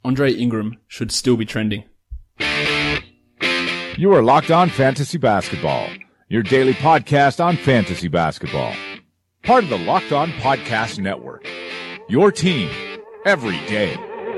Andre Ingram should still be trending. You are Locked On Fantasy Basketball, your daily podcast on fantasy basketball. Part of the Locked On Podcast Network, your team every day.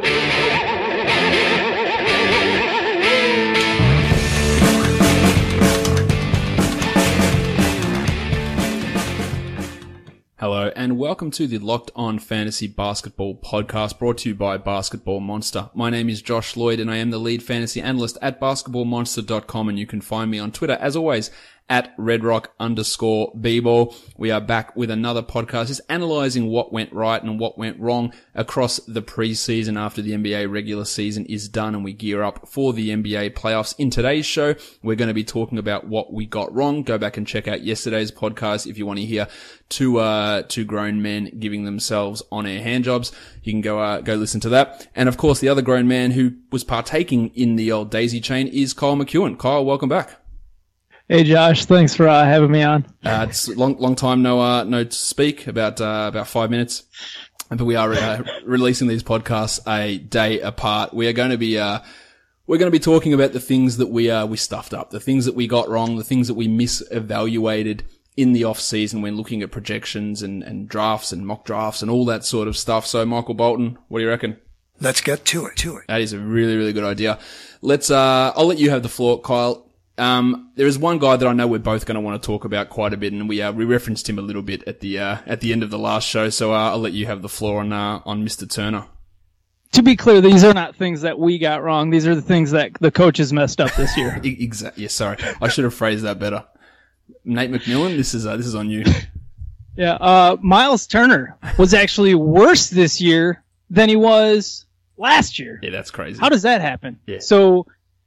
Hello and welcome to the Locked On Fantasy Basketball podcast brought to you by Basketball Monster. My name is Josh Lloyd and I am the lead fantasy analyst at basketballmonster.com, and you can find me on Twitter as always at redrock_bball. We are back with another podcast just analyzing what went right and what went wrong across the preseason after the NBA regular season is done and we gear up for the NBA playoffs. In today's show, we're going to be talking about what we got wrong. Go back and check out yesterday's podcast if you want to hear two grown men giving themselves on-air handjobs. You can go listen to that. And of course, the other grown man who was partaking in the old daisy chain is Kyle McEwen. Kyle, welcome back. Hey Josh, thanks for having me on. It's a long time no to speak, about 5 minutes, but we are releasing these podcasts a day apart. We're going to be talking about the things that we stuffed up, the things that we got wrong, the things that we misevaluated in the off season when looking at projections and drafts and mock drafts and all that sort of stuff. So Michael Bolton, what do you reckon? Let's get to it. That is a really, really good idea. I'll let you have the floor, Kyle. There is one guy that I know we're both going to want to talk about quite a bit, and we referenced him a little bit at the end of the last show. So I'll let you have the floor on Mr. Turner. To be clear, these are not things that we got wrong. These are the things that the coaches messed up this year. Exactly. Yeah, sorry, I should have phrased that better. Nate McMillan, this is on you. Yeah, Miles Turner was actually worse this year than he was last year. Yeah, that's crazy. How does that happen? Yeah. So.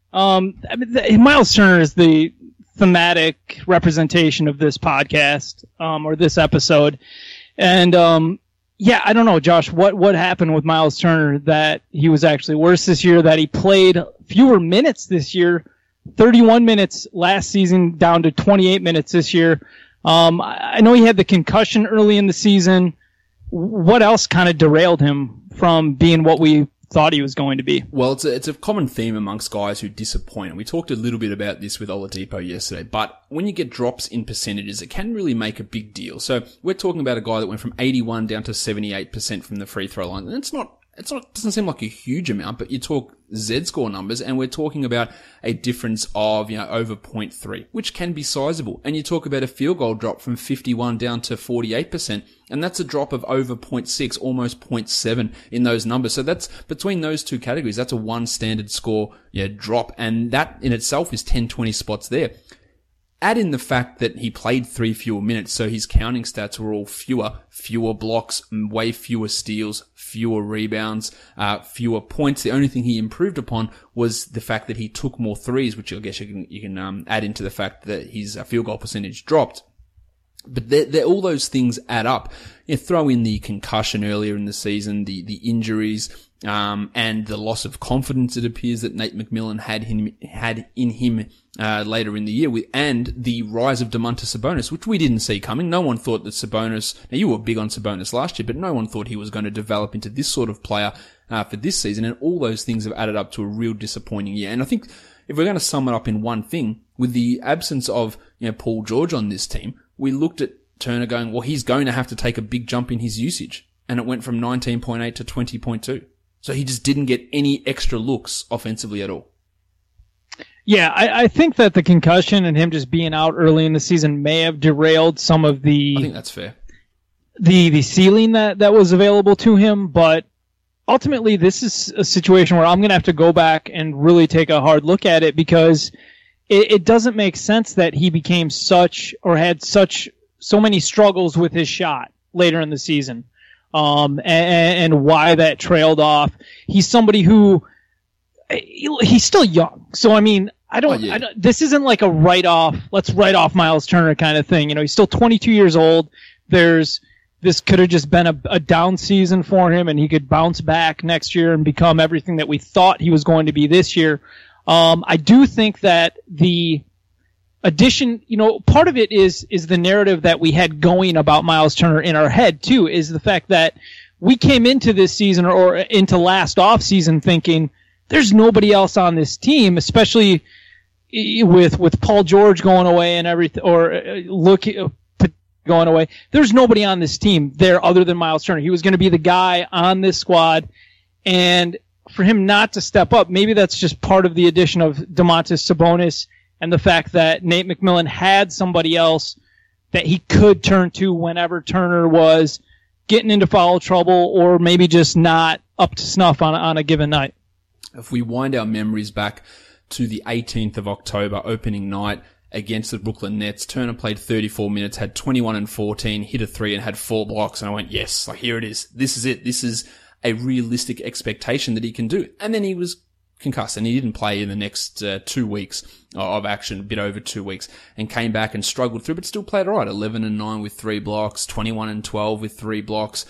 Miles Turner is the thematic representation of this podcast, or this episode. And, I don't know, Josh, what happened with Miles Turner that he was actually worse this year, that he played fewer minutes this year, 31 minutes last season down to 28 minutes this year. I know he had the concussion early in the season. What else kind of derailed him from being what we thought he was going to be? Well, it's a common theme amongst guys who disappoint. And we talked a little bit about this with Oladipo yesterday, but when you get drops in percentages, it can really make a big deal. So we're talking about a guy that went from 81 down to 78% from the free throw line. And it doesn't seem like a huge amount, but you talk Z-score numbers and we're talking about a difference of, over 0.3, which can be sizable. And you talk about a field goal drop from 51 down to 48%, and that's a drop of over 0.6, almost 0.7 in those numbers. So that's between those two categories. That's a one standard score, drop. And that in itself is 10, 20 spots there. Add in the fact that he played 3 fewer minutes, so his counting stats were all fewer blocks, way fewer steals, fewer rebounds, fewer points. The only thing he improved upon was the fact that he took more threes, which I guess you can add into the fact that his field goal percentage dropped. But all those things add up. Throw in the concussion earlier in the season, the injuries, and the loss of confidence it appears that Nate McMillan had in him later in the year, and the rise of Domantas Sabonis, which we didn't see coming. No one thought that Sabonis, now you were big on Sabonis last year, but no one thought he was going to develop into this sort of player for this season, and all those things have added up to a real disappointing year. And I think if we're going to sum it up in one thing, with the absence of Paul George on this team, we looked at Turner going, well, he's going to have to take a big jump in his usage, and it went from 19.8 to 20.2. So he just didn't get any extra looks offensively at all. Yeah, I think that the concussion and him just being out early in the season may have derailed some of the... I think that's fair. The ceiling that was available to him, but ultimately this is a situation where I'm going to have to go back and really take a hard look at it, because it doesn't make sense that he became had so many struggles with his shot later in the season. And why that trailed off. He's somebody who, he's still young. So, I mean, this isn't like a let's write off Miles Turner kind of thing. He's still 22 years old. This could have just been a down season for him, and he could bounce back next year and become everything that we thought he was going to be this year. I do think that the addition, part of it is the narrative that we had going about Miles Turner in our head too, is the fact that we came into this season or into last offseason thinking there's nobody else on this team, especially with Paul George going away and everything, or going away. There's nobody on this team there other than Miles Turner. He was going to be the guy on this squad, and for him not to step up, maybe that's just part of the addition of Domantas Sabonis and the fact that Nate McMillan had somebody else that he could turn to whenever Turner was getting into foul trouble or maybe just not up to snuff on a given night. If we wind our memories back to the 18th of October, opening night against the Brooklyn Nets, Turner played 34 minutes, had 21 and 14, hit a 3 and had 4 blocks. And I went, yes, like here it is. This is it. This is a realistic expectation that he can do. And then he was concussed and he didn't play in the next 2 weeks of action, a bit over 2 weeks, and came back and struggled through, but still played all right. 11 and 9 with 3 blocks, 21 and 12 with 3 blocks,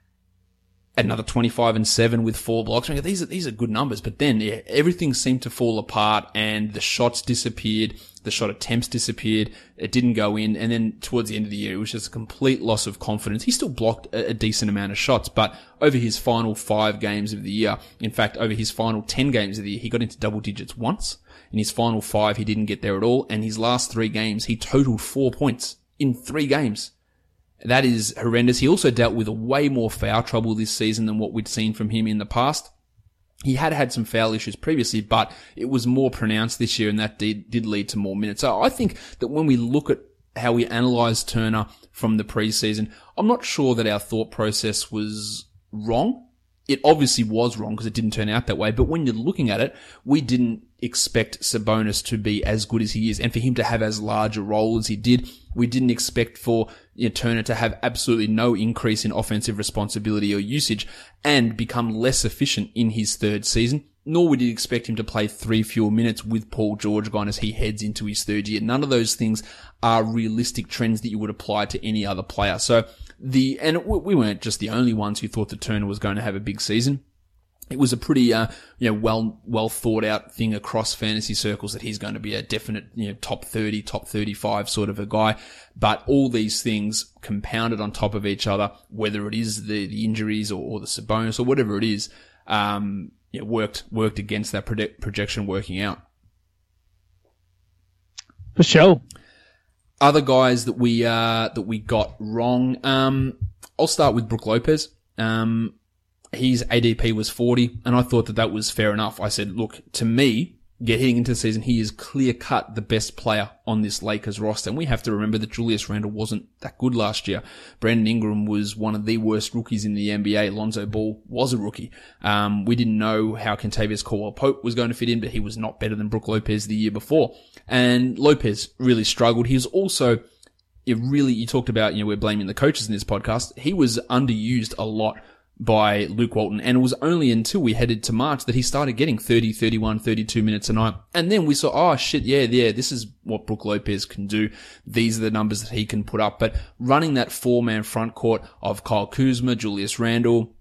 another 25 and 7 with 4 blocks. I mean, these are good numbers, but then everything seemed to fall apart and the shots disappeared. The shot attempts disappeared. It didn't go in. And then towards the end of the year, it was just a complete loss of confidence. He still blocked a decent amount of shots, but over his final 5 games of the year, in fact, over his final 10 games of the year, he got into double digits once. In his final 5, he didn't get there at all. And his last 3 games, he totaled 4 points in 3 games. That is horrendous. He also dealt with way more foul trouble this season than what we'd seen from him in the past. He had some foul issues previously, but it was more pronounced this year, and that did lead to more minutes. So I think that when we look at how we analyze Turner from the preseason, I'm not sure that our thought process was wrong. It obviously was wrong because it didn't turn out that way. But when you're looking at it, we didn't expect Sabonis to be as good as he is and for him to have as large a role as he did. We didn't expect for Turner to have absolutely no increase in offensive responsibility or usage and become less efficient in his 3rd season. Nor would you expect him to play 3 fewer minutes with Paul George gone as he heads into his 3rd year. None of those things are realistic trends that you would apply to any other player. So we weren't just the only ones who thought that Turner was going to have a big season. It was a pretty, well thought out thing across fantasy circles that he's going to be a definite, top 30, top 35 sort of a guy. But all these things compounded on top of each other, whether it is the injuries or the Sabonis or whatever it is, worked against that projection working out. For sure. Other guys that we got wrong. I'll start with Brook Lopez. His ADP was 40, and I thought that was fair enough. I said, look, to me, heading into the season, he is clear-cut the best player on this Lakers roster. And we have to remember that Julius Randle wasn't that good last year. Brandon Ingram was one of the worst rookies in the NBA. Lonzo Ball was a rookie. We didn't know how Kentavious Caldwell-Pope was going to fit in, but he was not better than Brook Lopez the year before. And Lopez really struggled. He was also, you talked about, we're blaming the coaches in this podcast. He was underused a lot by Luke Walton, and it was only until we headed to March that he started getting 30, 31, 32 minutes a night. And then we saw, this is what Brook Lopez can do. These are the numbers that he can put up. But running that 4-man front court of Kyle Kuzma, Julius Randle,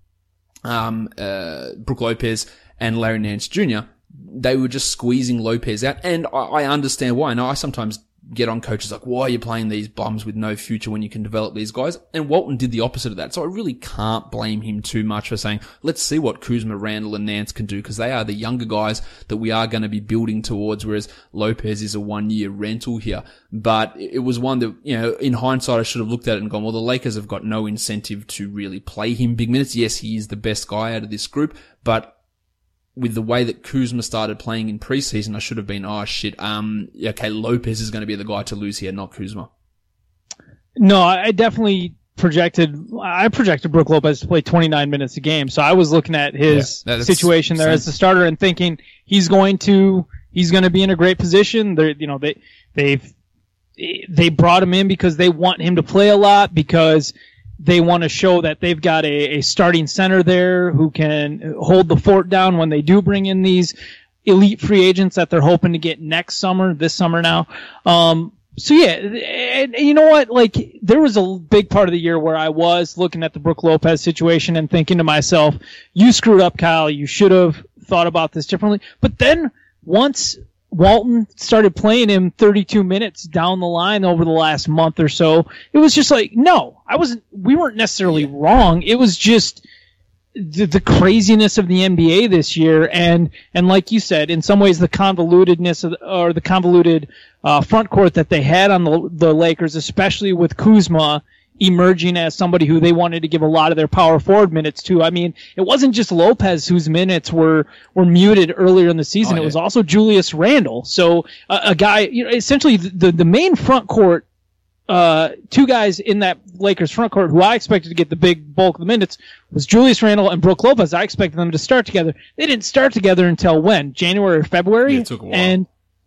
Brook Lopez, and Larry Nance Jr., they were just squeezing Lopez out. And I understand why. Now, I sometimes get on coaches like, why are you playing these bums with no future when you can develop these guys? And Walton did the opposite of that. So I really can't blame him too much for saying, let's see what Kuzma, Randle, and Nance can do, because they are the younger guys that we are going to be building towards, whereas Lopez is a 1-year rental here. But it was one that, in hindsight, I should have looked at it and gone, well, the Lakers have got no incentive to really play him big minutes. Yes, he is the best guy out of this group, but with the way that Kuzma started playing in preseason, I should have been, Lopez is going to be the guy to lose here, not Kuzma. No, I definitely projected Brook Lopez to play 29 minutes a game. So I was looking at his situation there as the starter and thinking he's going to be in a great position. They brought him in because they want him to play a lot, because they want to show that they've got a starting center there who can hold the fort down when they do bring in these elite free agents that they're hoping to get this summer now. So yeah, and you know what? Like, there was a big part of the year where I was looking at the Brook Lopez situation and thinking to myself, you screwed up, Kyle. You should have thought about this differently. But then once Walton started playing him 32 minutes down the line over the last month or so, it was just like, no, we weren't necessarily wrong. It was just, the craziness of the NBA this year, and like you said, in some ways the convolutedness or the convoluted front court that they had on the Lakers, especially with Kuzma emerging as somebody who they wanted to give a lot of their power forward minutes to. I mean, it wasn't just Lopez whose minutes were muted earlier in the season. It was also Julius Randle. So a guy, essentially the main front court. Two guys in that Lakers front court who I expected to get the big bulk of the minutes was Julius Randle and Brook Lopez. I expected them to start together. They didn't start together until when? January or February? Yeah, it took a while. And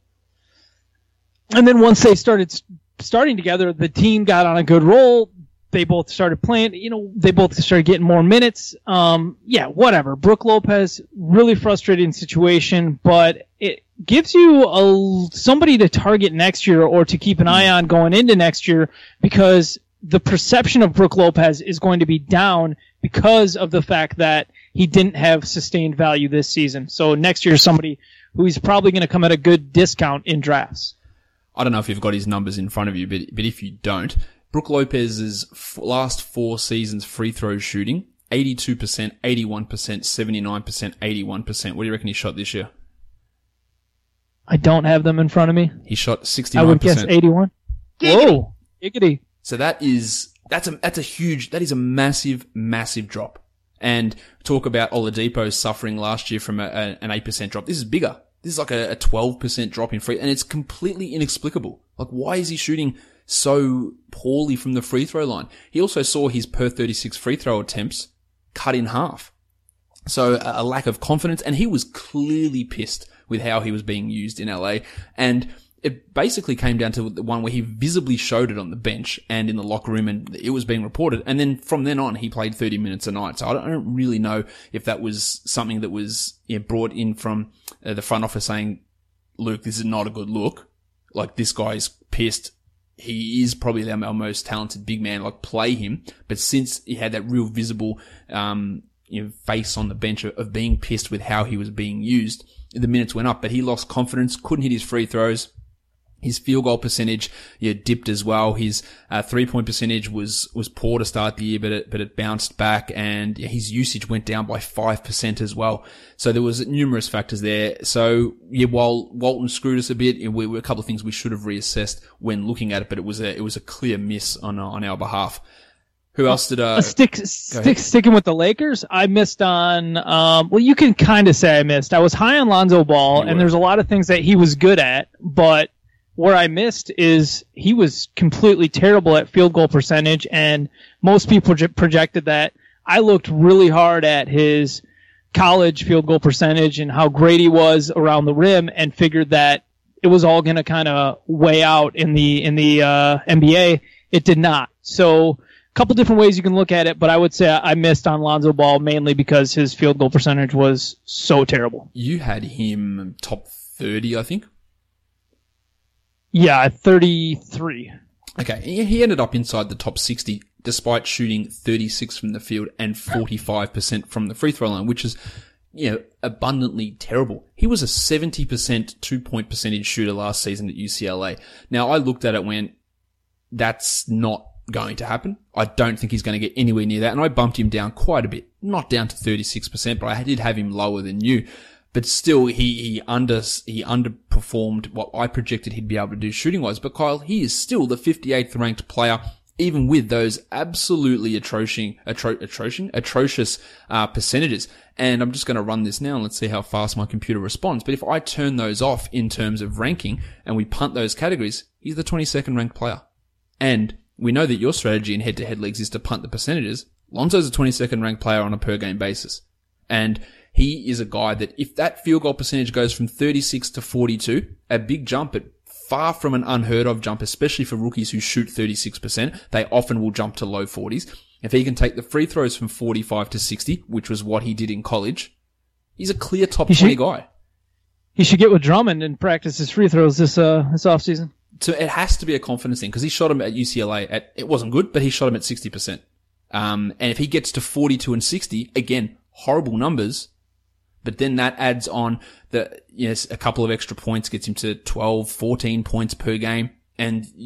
then once they started starting together, the team got on a good roll. They both started playing, they both started getting more minutes. Whatever. Brook Lopez, really frustrating situation, but it gives you somebody to target next year or to keep an eye on going into next year, because the perception of Brook Lopez is going to be down because of the fact that he didn't have sustained value this season. So next year, somebody who is probably going to come at a good discount in drafts. I don't know if you've got his numbers in front of you, but if you don't, Brook Lopez's last 4 seasons free throw shooting, 82%, 81%, 79%, 81%. What do you reckon he shot this year? I don't have them in front of me. He shot 69%. I would guess 81. Whoa. Giggity. So that is a massive, massive drop. And talk about Oladipo suffering last year from an 8% drop. This is bigger. This is like a 12% drop in free, and it's completely inexplicable. Like, why is he shooting so poorly from the free throw line? He also saw his per 36 free throw attempts cut in half. So a lack of confidence, and he was clearly pissed with how he was being used in LA. And it basically came down to the one where he visibly showed it on the bench and in the locker room, and it was being reported. And then from then on, he played 30 minutes a night. So I don't really know if that was something that was brought in from the front office saying, Luke, this is not a good look. Like, this guy's pissed. He is probably our most talented big man. Like, play him. But since he had that real visible, face on the bench of being pissed with how he was being used, the minutes went up, but he lost confidence, couldn't hit his free throws. His field goal percentage, dipped as well. His 3-point percentage was poor to start the year, but it bounced back, and his usage went down by 5% as well. So there was numerous factors there. So while Walton screwed us a bit, there were a couple of things we should have reassessed when looking at it, but it was a clear miss on our behalf. Who else did sticking with the Lakers? I missed on you can kind of say I missed. I was high on Lonzo Ball, and there's a lot of things that he was good at, but where I missed is he was completely terrible at field goal percentage, and most people projected that. I looked really hard at his college field goal percentage and how great he was around the rim, and figured that it was all going to kind of weigh out in the NBA. It did not. So a couple different ways you can look at it, but I would say I missed on Lonzo Ball mainly because his field goal percentage was so terrible. You had him top 30, I think. Yeah, 33. Okay, he ended up inside the top 60 despite shooting 36 from the field and 45% from the free throw line, which is, abundantly terrible. He was a 70% 2-point percentage shooter last season at UCLA. Now, I looked at it and went, that's not going to happen. I don't think he's going to get anywhere near that, and I bumped him down quite a bit. Not down to 36%, but I did have him lower than you. But still, he underperformed what I projected he'd be able to do shooting-wise. But Kyle, he is still the 58th ranked player, even with those absolutely atrocious percentages. And I'm just going to run this now and let's see how fast my computer responds. But if I turn those off in terms of ranking and we punt those categories, he's the 22nd ranked player. And we know that your strategy in head-to-head leagues is to punt the percentages. Lonzo's a 22nd ranked player on a per-game basis. And he is a guy that if that field goal percentage goes from 36 to 42, a big jump, but far from an unheard of jump, especially for rookies who shoot 36%. They often will jump to low 40s. If he can take the free throws from 45 to 60, which was what he did in college, he's a clear top 20 guy. He should get with Drummond and practice his free throws this offseason. So it has to be a confidence thing, because he shot him at UCLA it wasn't good, but he shot him at 60%. And if he gets to 42 and 60, again, horrible numbers, but then that adds on a couple of extra points, gets him to 12, 14 points per game. And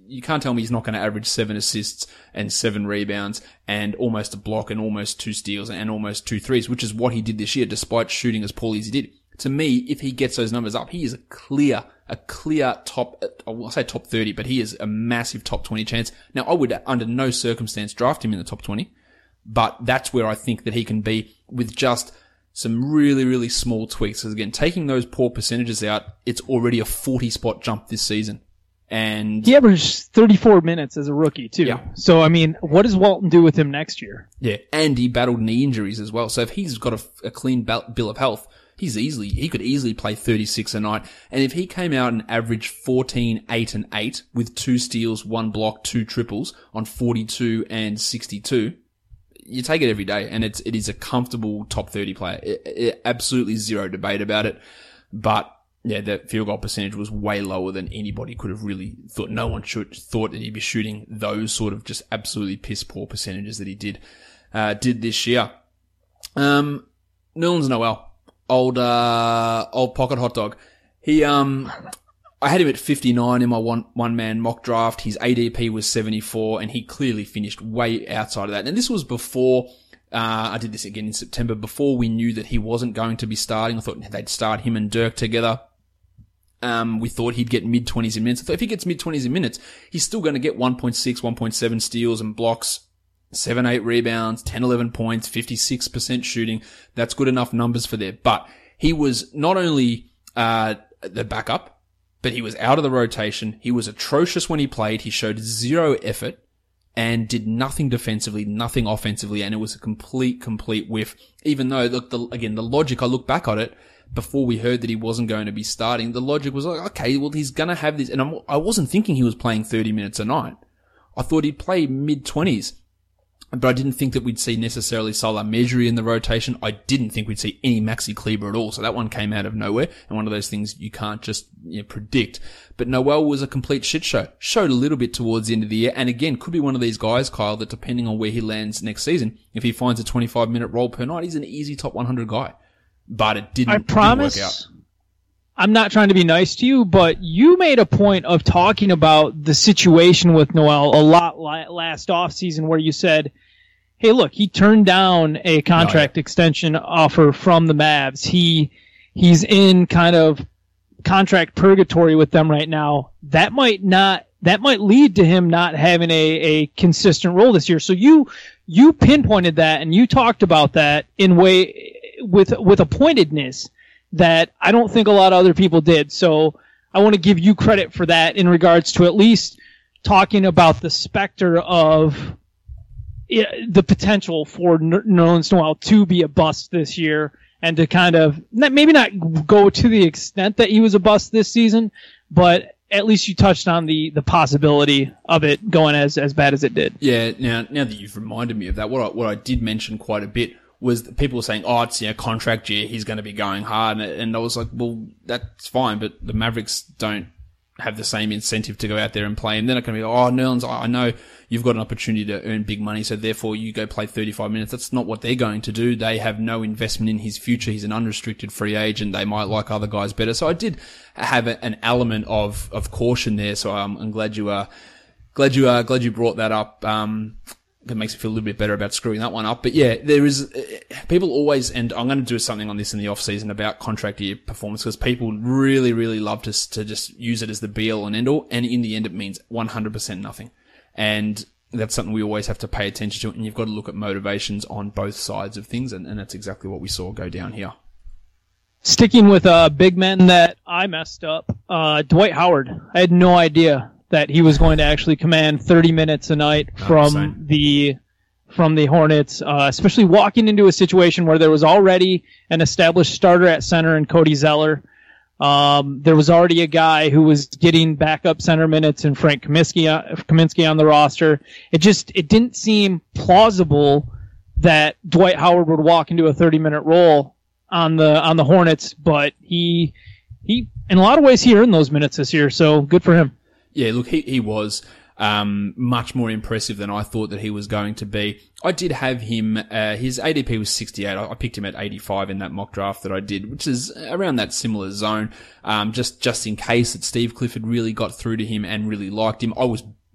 you can't tell me he's not going to average 7 assists and 7 rebounds and almost a block and almost 2 steals and almost 2 threes, which is what he did this year, despite shooting as poorly as he did. To me, if he gets those numbers up, he is a clear top, I'll say top 30, but he is a massive top 20 chance. Now, I would under no circumstance draft him in the top 20, but that's where I think that he can be with just some really, really small tweaks. Because again, taking those poor percentages out, it's already a 40 spot jump this season. And he averaged 34 minutes as a rookie too. Yeah. So, I mean, what does Walton do with him next year? Yeah. And he battled knee injuries as well. So if he's got a clean bill of health, he could easily play 36 a night. And if he came out and averaged 14, 8 and 8 with 2 steals, 1 block, 2 triples on 42 and 62, you take it every day. And it is a comfortable top 30 player. Absolutely zero debate about it. But yeah, that field goal percentage was way lower than anybody could have really thought. No one thought that he'd be shooting those sort of just absolutely piss poor percentages that he did this year. Nerlens Noel. Old pocket hot dog. I had him at 59 in my one man mock draft. His ADP was 74 and he clearly finished way outside of that. And this was before, I did this again in September, before we knew that he wasn't going to be starting. I thought they'd start him and Dirk together. We thought he'd get mid-20s in minutes. I thought if he gets mid-20s in minutes, he's still going to get 1.6, 1.7 steals and blocks, 7, 8 rebounds, 10, 11 points, 56% shooting. That's good enough numbers for there. But he was not only the backup, but he was out of the rotation. He was atrocious when he played. He showed zero effort and did nothing defensively, nothing offensively, and it was a complete whiff. Even though, look, the logic, I look back at it, before we heard that he wasn't going to be starting, the logic was like, okay, well, he's going to have this. And I wasn't thinking he was playing 30 minutes a night. I thought he'd play mid-20s. But I didn't think that we'd see necessarily Salah Mejri in the rotation. I didn't think we'd see any Maxi Kleber at all. So that one came out of nowhere. And one of those things you can't just predict. But Noel was a complete shit show. Showed a little bit towards the end of the year. And again, could be one of these guys, Kyle, that depending on where he lands next season, if he finds a 25-minute role per night, he's an easy top 100 guy. But it didn't work out. I'm not trying to be nice to you, but you made a point of talking about the situation with Noel a lot last offseason where you said, hey, look, he turned down a contract extension offer from the Mavs. He's in kind of contract purgatory with them right now. That might lead to him not having a consistent role this year. So you pinpointed that and you talked about that with a pointedness that I don't think a lot of other people did. So I want to give you credit for that in regards to at least talking about the specter of the potential for Nerlens Noel to be a bust this year and to kind of maybe not go to the extent that he was a bust this season, but at least you touched on the possibility of it going as bad as it did. Yeah. Now that you've reminded me of that, what I did mention quite a bit was that people were saying, oh, it's contract year, he's going to be going hard. And I was like, well, that's fine, but the Mavericks don't have the same incentive to go out there and play. And then it can be, oh, Nerlens, I know you've got an opportunity to earn big money, so therefore you go play 35 minutes. That's not what they're going to do. They have no investment in his future. He's an unrestricted free agent. They might like other guys better. So I did have an element of caution there. So I'm glad you brought that up. It makes me feel a little bit better about screwing that one up. But yeah, there is, people always, and I'm going to do something on this in the off season about contract year performance because people really, really love to just use it as the be all and end all. And in the end, it means 100% nothing. And that's something we always have to pay attention to. And you've got to look at motivations on both sides of things. And that's exactly what we saw go down here. Sticking with big men that I messed up, Dwight Howard. I had no idea that he was going to actually command 30 minutes a night from the Hornets, especially walking into a situation where there was already an established starter at center in Cody Zeller. There was already a guy who was getting backup center minutes in Frank Kaminsky on the roster. It didn't seem plausible that Dwight Howard would walk into a 30-minute role on the Hornets, but he in a lot of ways he earned those minutes this year, so good for him. Yeah, look, he was much more impressive than I thought that he was going to be. I did have him, his ADP was 68. I picked him at 85 in that mock draft that I did, which is around that similar zone. Just in case that Steve Clifford really got through to him and really liked him. I was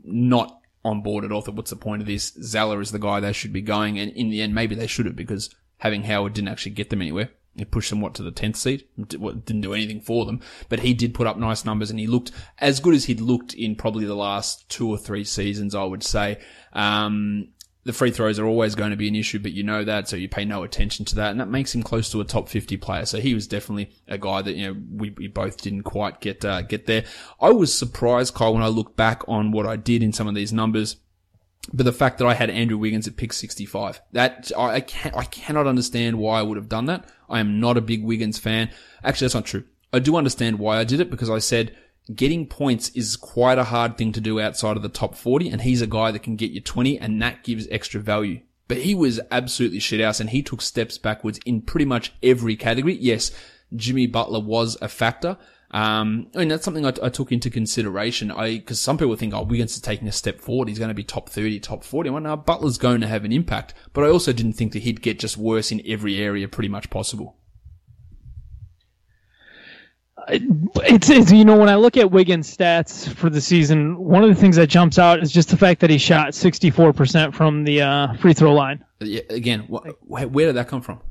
not on board at all. Thought, what's the point of this? Zeller is the guy they should be going, and in the end, maybe they should have, because having Howard didn't actually get them anywhere. It pushed them, to the 10th seed? Didn't do anything for them. But he did put up nice numbers, and he looked as good as he'd looked in probably the last 2 or 3 seasons, I would say. The free throws are always going to be an issue, but you know that, so you pay no attention to that, and that makes him close to a top 50 player. So he was definitely a guy that, we both didn't quite get there. I was surprised, Kyle, when I look back on what I did in some of these numbers, but the fact that I had Andrew Wiggins at pick 65, that I cannot understand why I would have done that. I am not a big Wiggins fan. Actually, that's not true. I do understand why I did it, because I said getting points is quite a hard thing to do outside of the top 40, and he's a guy that can get you 20, and that gives extra value. But he was absolutely shithouse, and he took steps backwards in pretty much every category. Yes, Jimmy Butler was a factor. That's something I took into consideration. Because some people think, Wiggins is taking a step forward. He's going to be top 30, top 40. Well, no, Butler's going to have an impact. But I also didn't think that he'd get just worse in every area pretty much possible. It's when I look at Wiggins' stats for the season, one of the things that jumps out is just the fact that he shot 64% from the free throw line. Yeah, again, where did that come from?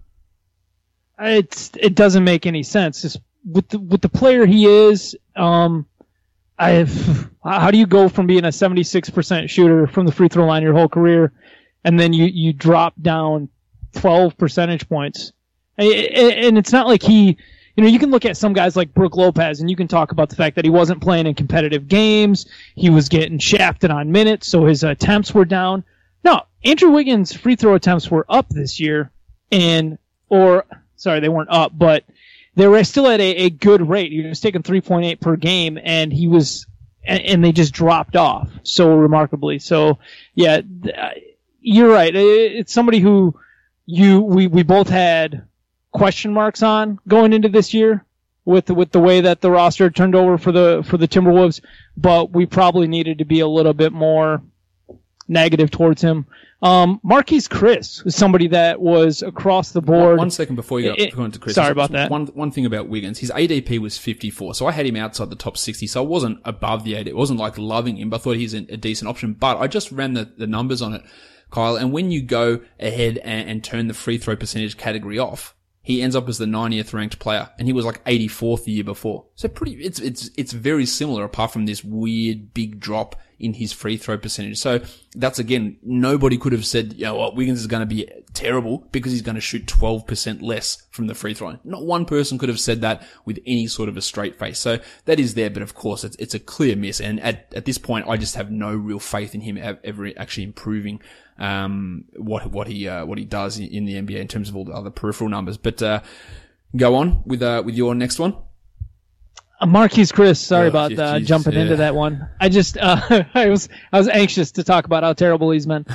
It doesn't make any sense. Just with the player he is, how do you go from being a 76% shooter from the free throw line your whole career, and then you drop down 12 percentage points? And it's not like he. You can look at some guys like Brook Lopez, and you can talk about the fact that he wasn't playing in competitive games. He was getting shafted on minutes, so his attempts were down. No, Andrew Wiggins' free throw attempts were up this year, they weren't up, but they were still at a good rate. He was taking 3.8 per game, and and they just dropped off so remarkably. So, yeah, you're right. It's somebody who we both had question marks on going into this year with the way that the roster turned over for the Timberwolves, but we probably needed to be a little bit more negative towards him. Marquise Chris is somebody that was across the board. One second before you go into Chris. Sorry about that. One thing about Wiggins, his ADP was 54, so I had him outside the top 60, so I wasn't above the ADP. It wasn't like loving him, but I thought he's a decent option. But I just ran the numbers on it, Kyle, and when you go ahead and turn the free throw percentage category off, he ends up as the 90th ranked player, and he was like 84th the year before. So it's very similar, apart from this weird big drop in his free throw percentage. So that's, again, nobody could have said, Wiggins is going to be terrible because he's going to shoot 12% less from the free throw. Not one person could have said that with any sort of a straight face. So that is there, but of course it's a clear miss. And at this point, I just have no real faith in him ever actually improving what he does in the NBA in terms of all the other peripheral numbers. But go on with your next one. Marquise Chris, sorry about jumping into that one. I just I was anxious to talk about how terrible he's been.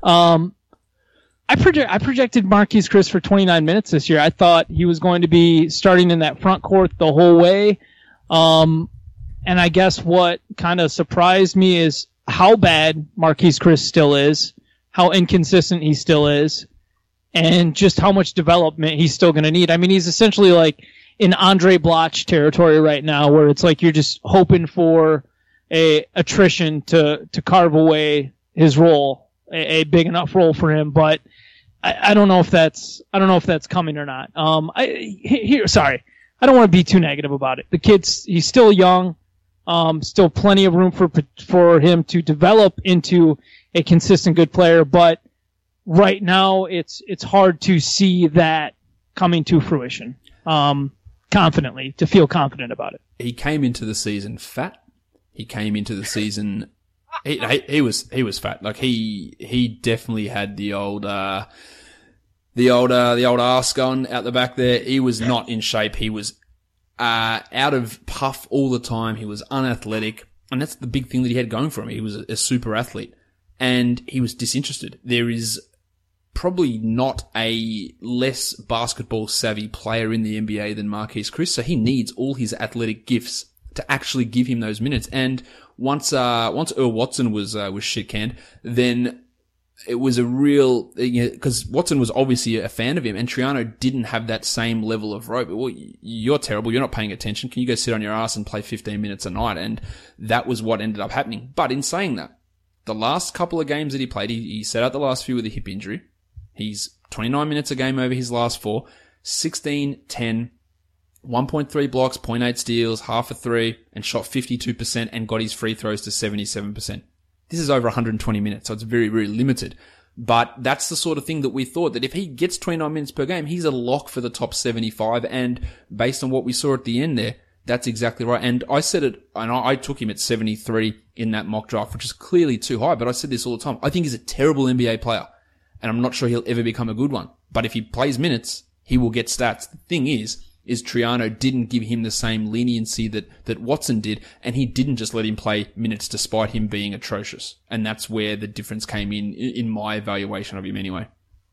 I projected Marquise Chris for 29 minutes this year. I thought he was going to be starting in that front court the whole way. And I guess what kind of surprised me is how bad Marquise Chris still is, how inconsistent he still is, and just how much development he's still going to need. I mean, he's essentially like in Andre Bloch territory right now, where it's like you're just hoping for a attrition to carve away his role, a big enough role for him. But I don't know if that's coming or not. Sorry, I don't want to be too negative about it. The kid's he's still young, still plenty of room for him to develop into a consistent good player. But right now, it's hard to see that coming to fruition. Confidently, to feel confident about it. He came into the season fat. He came into the season, he was fat. Like he definitely had the old arse going out the back there. He was not in shape. He was, out of puff all the time. He was unathletic. And that's the big thing that he had going for him. He was a super athlete and he was disinterested. There is probably not a less basketball savvy player in the NBA than Marquise Chris, so he needs all his athletic gifts to actually give him those minutes. And once Earl Watson was shit canned, then it was a real, because Watson was obviously a fan of him, and Triano didn't have that same level of rope. Well, you're terrible. You're not paying attention. Can you go sit on your ass and play 15 minutes a night? And that was what ended up happening. But in saying that, the last couple of games that he played, he set out the last few with a hip injury. He's 29 minutes a game over his last 4, 16, 10, 1.3 blocks, 0.8 steals, half a three, and shot 52% and got his free throws to 77%. This is over 120 minutes, so it's very, very limited. But that's the sort of thing that we thought, that if he gets 29 minutes per game, he's a lock for the top 75. And based on what we saw at the end there, that's exactly right. And I said it, and I took him at 73 in that mock draft, which is clearly too high, but I said this all the time. I think he's a terrible NBA player, and I'm not sure he'll ever become a good one. But if he plays minutes, he will get stats. The thing is Triano didn't give him the same leniency that Watson did, and he didn't just let him play minutes despite him being atrocious. And that's where the difference came in my evaluation of him anyway.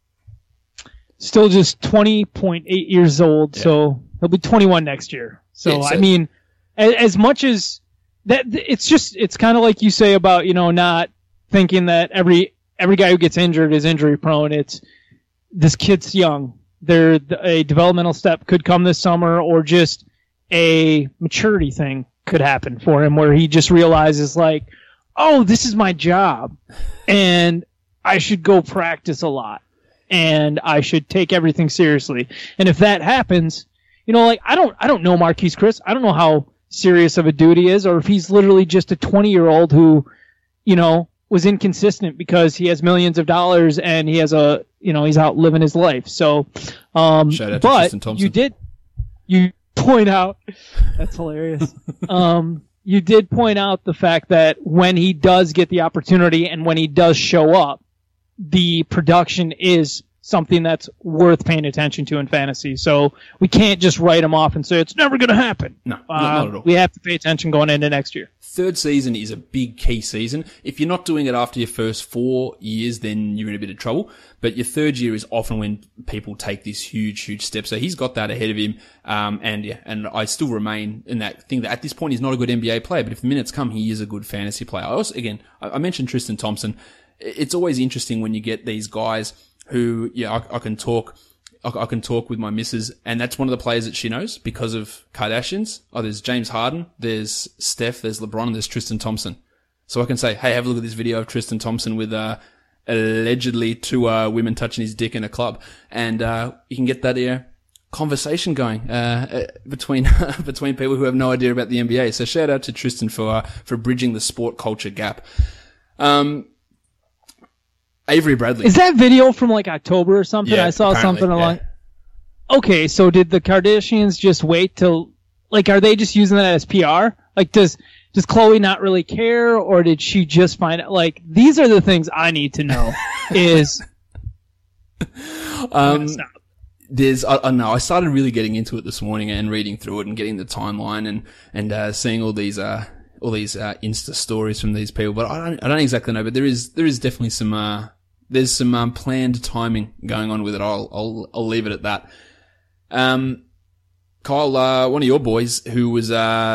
Still just 20.8 years old, so he'll be 21 next year. So, I mean, as much as that, it's kind of like you say about, not thinking that every guy who gets injured is injury prone. It's, this kid's young. A developmental step could come this summer, or just a maturity thing could happen for him where he just realizes, like, oh, this is my job and I should go practice a lot and I should take everything seriously. And if that happens, I don't know Marquise Chriss. I don't know how serious of a dude he is, or if he's literally just a 20-year-old who, was inconsistent because he has millions of dollars and he has he's out living his life. So, shout out to Tristan Thompson. You point out, that's hilarious. You did point out the fact that when he does get the opportunity and when he does show up, the production is something that's worth paying attention to in fantasy. So we can't just write him off and say it's never going to happen. No, not at all. We have to pay attention going into next year. Third season is a big key season. If you're not doing it after your first 4 years, then you're in a bit of trouble. But your third year is often when people take this huge, huge step. So he's got that ahead of him. And I still remain in that thing that at this point he's not a good NBA player, but if the minutes come, he is a good fantasy player. I mentioned Tristan Thompson. It's always interesting when you get these guys who, I can talk with my missus, and that's one of the players that she knows because of Kardashians. Oh, there's James Harden, there's Steph, there's LeBron, and there's Tristan Thompson. So I can say, hey, have a look at this video of Tristan Thompson with, allegedly 2 women touching his dick in a club. And, you can get that, conversation going, between people who have no idea about the NBA. So shout out to Tristan for bridging the sport culture gap. Avery Bradley. Is that video from like October or something? Yeah, I saw something along. Yeah. Okay, so did the Kardashians just wait till, are they just using that as PR? Like, does Khloe not really care, or did she just find out? Like, these are the things I need to know. Is I started really getting into it this morning and reading through it and getting the timeline and seeing all these Insta stories from these people, but I don't exactly know. But there is definitely some there's some planned timing going on with it. I'll leave it at that. Kyle, one of your boys who was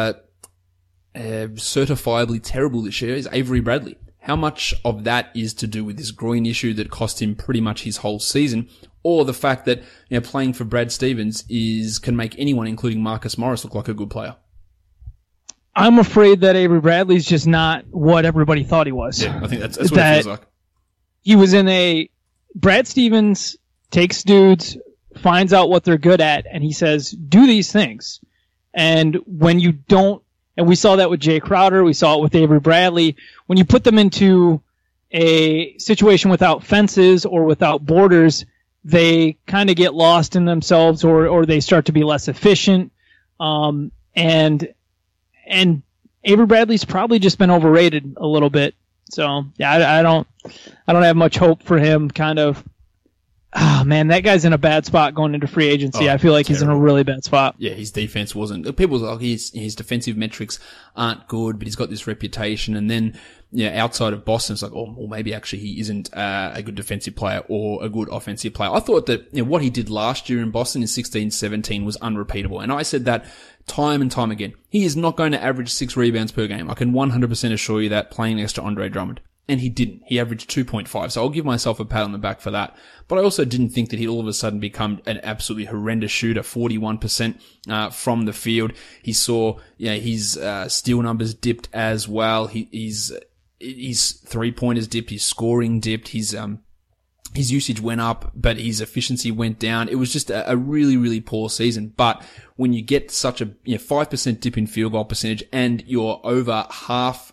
certifiably terrible this year is Avery Bradley. How much of that is to do with this groin issue that cost him pretty much his whole season, or the fact that playing for Brad Stevens can make anyone, including Marcus Morris, look like a good player? I'm afraid that Avery Bradley's just not what everybody thought he was. Yeah, I think that's what it feels like. He was Brad Stevens takes dudes, finds out what they're good at, and he says, do these things. And when you don't, and we saw that with Jay Crowder, we saw it with Avery Bradley, when you put them into a situation without fences or without borders, they kind of get lost in themselves, or they start to be less efficient. And Avery Bradley's probably just been overrated a little bit. So yeah, I don't have much hope for him. Kind of, man, that guy's in a bad spot going into free agency. I feel like he's in a really bad spot. Yeah, his defense wasn't. People were like his defensive metrics aren't good, but he's got this reputation. And then outside of Boston, it's like, oh, well, maybe actually he isn't a good defensive player or a good offensive player. I thought that what he did last year in Boston in 16-17 was unrepeatable, and I said that time and time again. He is not going to average 6 rebounds per game. I can 100% assure you that playing next to Andre Drummond. And he didn't. He averaged 2.5. So I'll give myself a pat on the back for that. But I also didn't think that he'd all of a sudden become an absolutely horrendous shooter, 41% from the field. He saw, his steal numbers dipped as well. He his 3-pointers dipped, his scoring dipped, his usage went up, but his efficiency went down. It was just a really, really poor season. But when you get such a 5% dip in field goal percentage and you're over half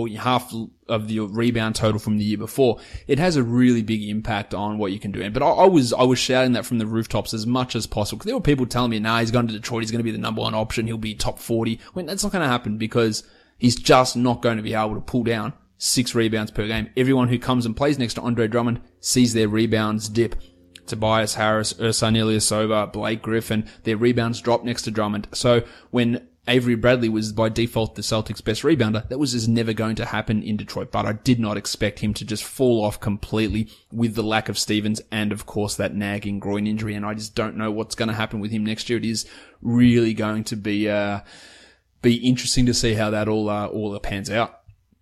of your rebound total from the year before, it has a really big impact on what you can do. But I was shouting that from the rooftops as much as possible, because there were people telling me, he's going to Detroit, he's going to be the number one option, he'll be top 40. When that's not going to happen, because he's just not going to be able to pull down 6 rebounds per game. Everyone who comes and plays next to Andre Drummond sees their rebounds dip. Tobias Harris, Ersan Ilyasova, Blake Griffin, their rebounds drop next to Drummond. So when Avery Bradley was by default the Celtics' best rebounder, that was just never going to happen in Detroit. But I did not expect him to just fall off completely with the lack of Stevens and, of course, that nagging groin injury. And I just don't know what's going to happen with him next year. It is really going to be interesting to see how that all pans out.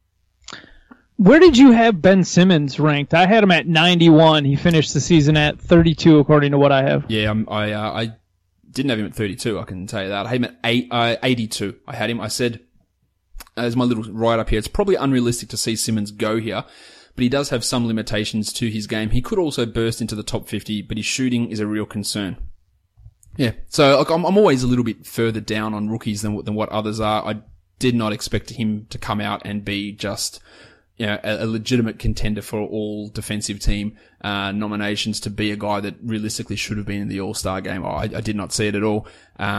Where did you have Ben Simmons ranked? I had him at 91. He finished the season at 32, according to what I have. Yeah, I didn't have him at 32, I can tell you that. I had him at 82. I had him. I said, as my little write-up here, it's probably unrealistic to see Simmons go here, but he does have some limitations to his game. He could also burst into the top 50, but his shooting is a real concern. Yeah, so I'm always a little bit further down on rookies than what others are. I did not expect him to come out and be just a legitimate contender for all defensive team nominations, to be a guy that realistically should have been in the All-Star game. I did not see it at all.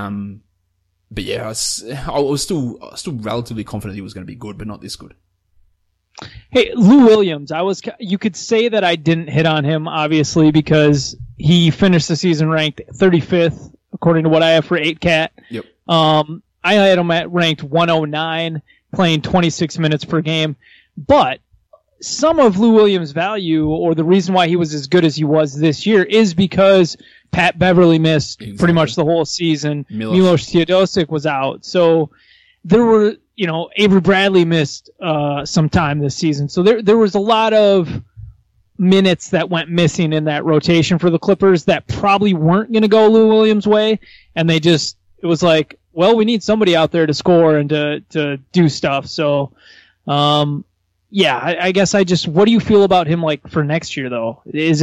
But yeah, I was still relatively confident he was going to be good, but not this good. Hey, Lou Williams, you could say that I didn't hit on him, obviously, because he finished the season ranked 35th, according to what I have for 8Cat. Yep. I had him at ranked 109, playing 26 minutes per game. But some of Lou Williams' value, or the reason why he was as good as he was this year, is because Pat Beverly missed pretty much the whole season. Milos Teodosic was out. So there were, Avery Bradley missed some time this season. So there was a lot of minutes that went missing in that rotation for the Clippers that probably weren't going to go Lou Williams' way. And it was like, well, we need somebody out there to score and to do stuff. So, yeah, I guess what do you feel about him for next year, though?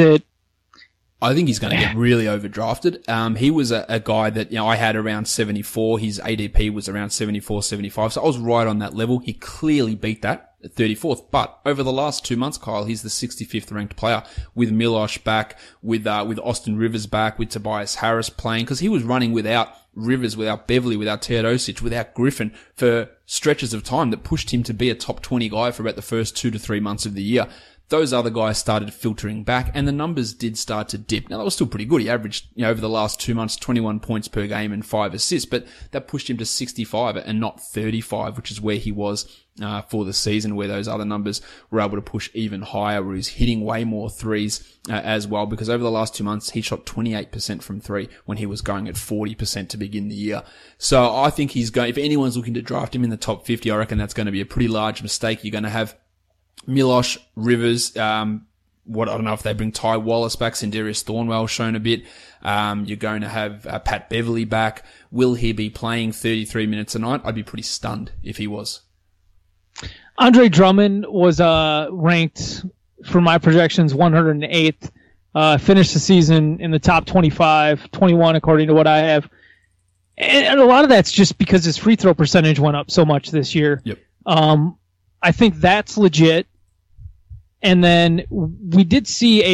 I think he's going to get really overdrafted. He was a guy that, I had around 74. His ADP was around 74, 75. So I was right on that level. He clearly beat that at 34th. But over the last 2 months, Kyle, he's the 65th ranked player, with Milosh back, with Austin Rivers back, with Tobias Harris playing, because he was running without Rivers, without Beverly, without Teodosic, without Griffin for stretches of time that pushed him to be a top 20 guy for about the first 2 to 3 months of the year. Those other guys started filtering back, and the numbers did start to dip. Now, that was still pretty good. He averaged, over the last 2 months, 21 points per game and 5 assists, but that pushed him to 65 and not 35, which is where he was for the season, where those other numbers were able to push even higher, where he's hitting way more threes as well, because over the last 2 months, he shot 28% from 3 when he was going at 40% to begin the year. So I think if anyone's looking to draft him in the top 50, I reckon that's going to be a pretty large mistake. You're going to have Milosh, Rivers, I don't know if they bring Ty Wallace back. Sindarius Thornwell shown a bit. You're going to have Pat Beverly back. Will he be playing 33 minutes a night? I'd be pretty stunned if he was. Andre Drummond was ranked, for my projections, 108th. Finished the season in the top 25, 21 according to what I have. And a lot of that's just because his free throw percentage went up so much this year. Yep. I think that's legit. And then we did see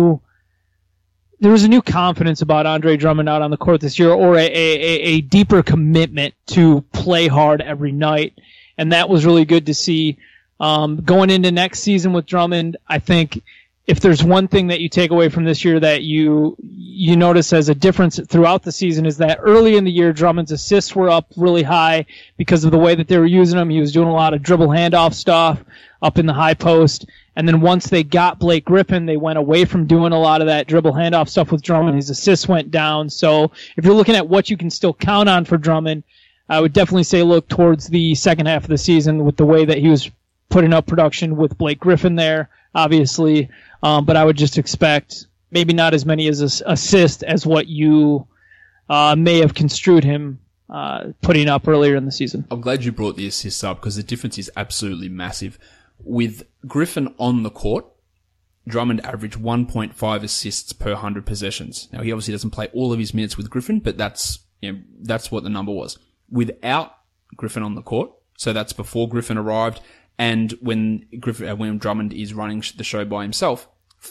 there was a new confidence about Andre Drummond out on the court this year, or a deeper commitment to play hard every night. And that was really good to see. Going into next season with Drummond, I think if there's one thing that you take away from this year that you notice as a difference throughout the season, is that early in the year, Drummond's assists were up really high because of the way that they were using him. He was doing a lot of dribble handoff stuff up in the high post. And then once they got Blake Griffin, they went away from doing a lot of that dribble handoff stuff with Drummond. His assists went down. So if you're looking at what you can still count on for Drummond, I would definitely say look towards the second half of the season with the way that he was putting up production with Blake Griffin there, obviously. But I would just expect maybe not as many as assists as what you may have construed him putting up earlier in the season. I'm glad you brought the assists up, because the difference is absolutely massive. With Griffin on the court, Drummond averaged 1.5 assists per 100 possessions. Now, he obviously doesn't play all of his minutes with Griffin, but that's what the number was. Without Griffin on the court, so that's before Griffin arrived, and when Drummond is running the show by himself,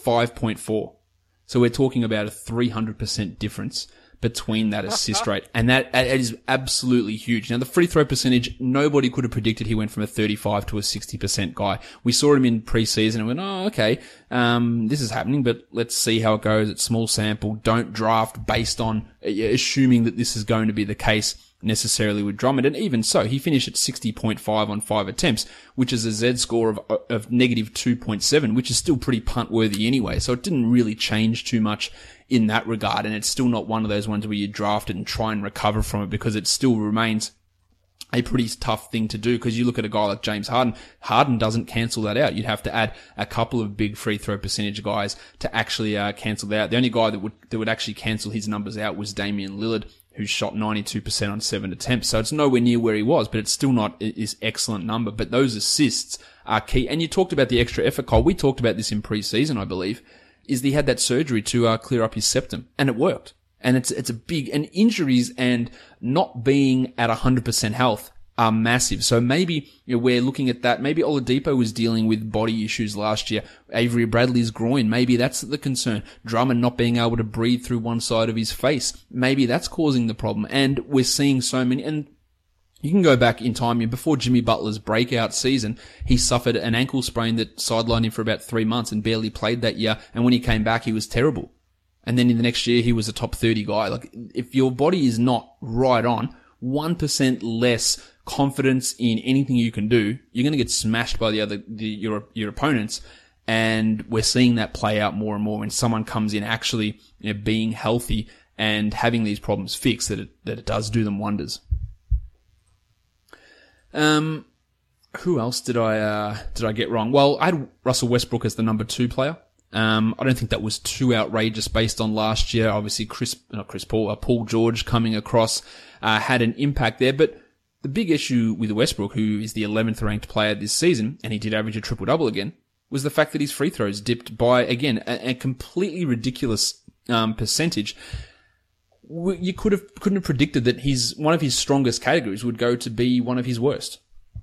5.4. So we're talking about a 300% difference between that assist rate. And that is absolutely huge. Now, the free throw percentage, nobody could have predicted he went from a 35 to a 60% guy. We saw him in preseason and went, oh, okay, this is happening, but let's see how it goes. It's small sample. Don't draft based on assuming that this is going to be the case necessarily with Drummond. And even so, he finished at 60.5 on 5 attempts, which is a Z score of negative 2.7, which is still pretty punt worthy anyway. So it didn't really change too much in that regard. And it's still not one of those ones where you draft it and try and recover from it, because it still remains a pretty tough thing to do. Because you look at a guy like James Harden, Harden doesn't cancel that out. You'd have to add a couple of big free throw percentage guys to actually cancel that out. The only guy that would actually cancel his numbers out was Damian Lillard, who shot 92% on 7 attempts. So it's nowhere near where he was, but it's still not his excellent number. But those assists are key. And you talked about the extra effort, Cole. We talked about this in preseason, I believe, is that he had that surgery to clear up his septum, and it worked. And it's a big, and injuries and not being at 100% health are massive. So maybe, we're looking at that. Maybe Oladipo was dealing with body issues last year. Avery Bradley's groin, maybe that's the concern. Drummond not being able to breathe through one side of his face, maybe that's causing the problem. And we're seeing so many, and you can go back in time. Before Jimmy Butler's breakout season, he suffered an ankle sprain that sidelined him for about 3 months and barely played that year. And when he came back, he was terrible. And then in the next year, he was a top 30 guy. Like, if your body is not right on, 1% less confidence in anything you can do, you're going to get smashed by your opponents. And we're seeing that play out more and more when someone comes in actually, being healthy and having these problems fixed, that it does do them wonders. Who else did I get wrong? Well, I had Russell Westbrook as the number 2 player. I don't think that was too outrageous based on last year. Obviously, Paul George coming across, had an impact there. But the big issue with Westbrook, who is the 11th ranked player this season, and he did average a triple-double again, was the fact that his free throws dipped by, again, a completely ridiculous, percentage. You couldn't have predicted that one of his strongest categories would go to be one of his worst.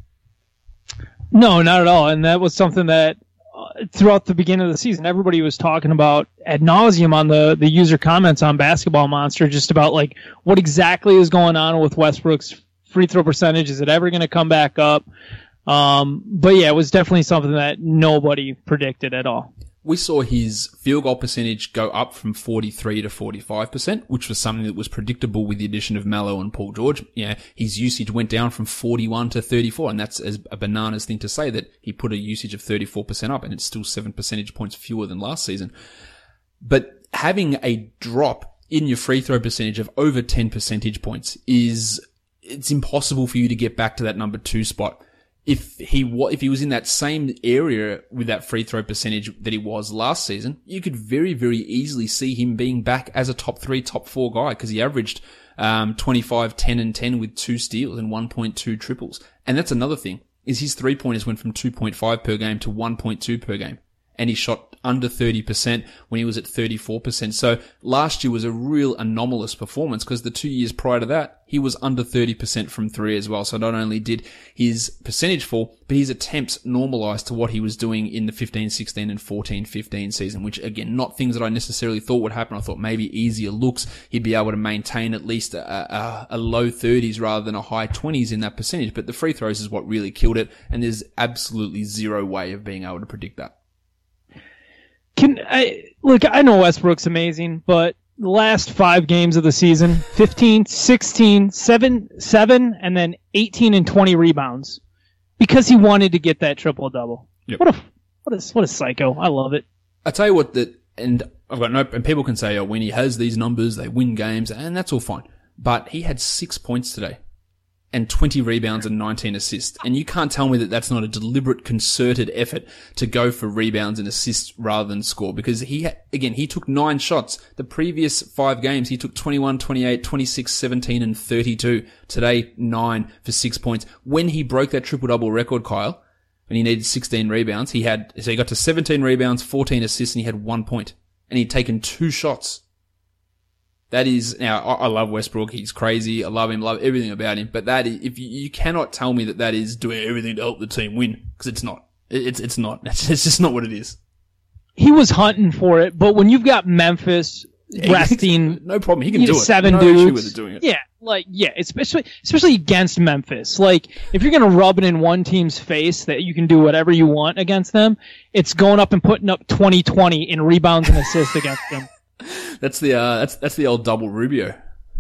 No, not at all. And that was something that throughout the beginning of the season, everybody was talking about ad nauseum on the user comments on Basketball Monster, just about like what exactly is going on with Westbrook's free throw percentage. Is it ever going to come back up? But yeah, it was definitely something that nobody predicted at all. We saw his field goal percentage go up from 43 to 45%, which was something that was predictable with the addition of Melo and Paul George. His usage went down from 41 to 34, and that's a bananas thing to say that he put a usage of 34% up, and it's still 7 percentage points fewer than last season. But having a drop in your free throw percentage of over 10 percentage points it's impossible for you to get back to that number 2 spot. If he was in that same area with that free throw percentage that he was last season, you could very, very easily see him being back as a top 3, top 4 guy, because he averaged 25, 10, and 10 with 2 steals and 1.2 triples. And that's another thing, is his 3-pointers went from 2.5 per game to 1.2 per game. And he shot under 30% when he was at 34%. So last year was a real anomalous performance, because the 2 years prior to that, he was under 30% from 3 as well. So not only did his percentage fall, but his attempts normalized to what he was doing in the 15-16 and 14-15 season, which again, not things that I necessarily thought would happen. I thought maybe easier looks, he'd be able to maintain at least a low 30s rather than a high 20s in that percentage. But the free throws is what really killed it, and there's absolutely zero way of being able to predict that. I know Westbrook's amazing, but the last 5 games of the season, 15, 16, 7, and then 18 and 20 rebounds, because he wanted to get that triple-double. Yep. What a psycho. I love it. I tell you what, and people can say, when he has these numbers, they win games, and that's all fine. But he had 6 points today, and 20 rebounds and 19 assists. And you can't tell me that that's not a deliberate, concerted effort to go for rebounds and assists rather than score. Because he took 9 shots. The previous 5 games, he took 21, 28, 26, 17, and 32. Today, 9 for 6 points. When he broke that triple-double record, Kyle, when he needed 16 rebounds. He got to 17 rebounds, 14 assists, and he had 1 point. And he'd taken 2 shots. That is, now, I love Westbrook. He's crazy. I love him, love everything about him. But that is, if you cannot tell me that is doing everything to help the team win, because it's not. It's not. It's just not what it is. He was hunting for it, but when you've got Memphis resting, no problem. He can do it. 7 no dudes. issue with it doing it. Yeah, especially against Memphis. Like, if you're gonna rub it in one team's face that you can do whatever you want against them, it's going up and putting up 20-20 in rebounds and assists against them. That's the old double Rubio.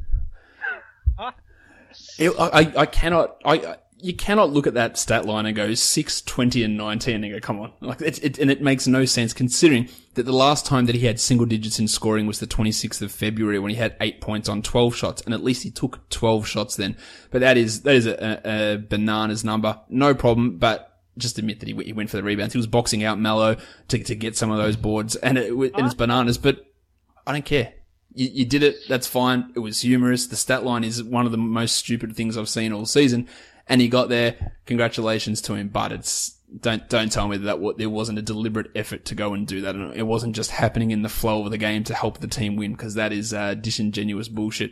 You cannot look at that stat line and go 6, 20, and 19 and go, come on. Like, and it makes no sense considering that the last time that he had single digits in scoring was the 26th of February when he had 8 points on 12 shots, and at least he took 12 shots then. But that is a bananas number. No problem, but just admit that he went for the rebounds. He was boxing out Melo to get some of those boards, and it's bananas, but I don't care. You did it. That's fine. It was humorous. The stat line is one of the most stupid things I've seen all season. And he got there. Congratulations to him. But don't tell me that there wasn't a deliberate effort to go and do that. And it wasn't just happening in the flow of the game to help the team win, because that is disingenuous bullshit.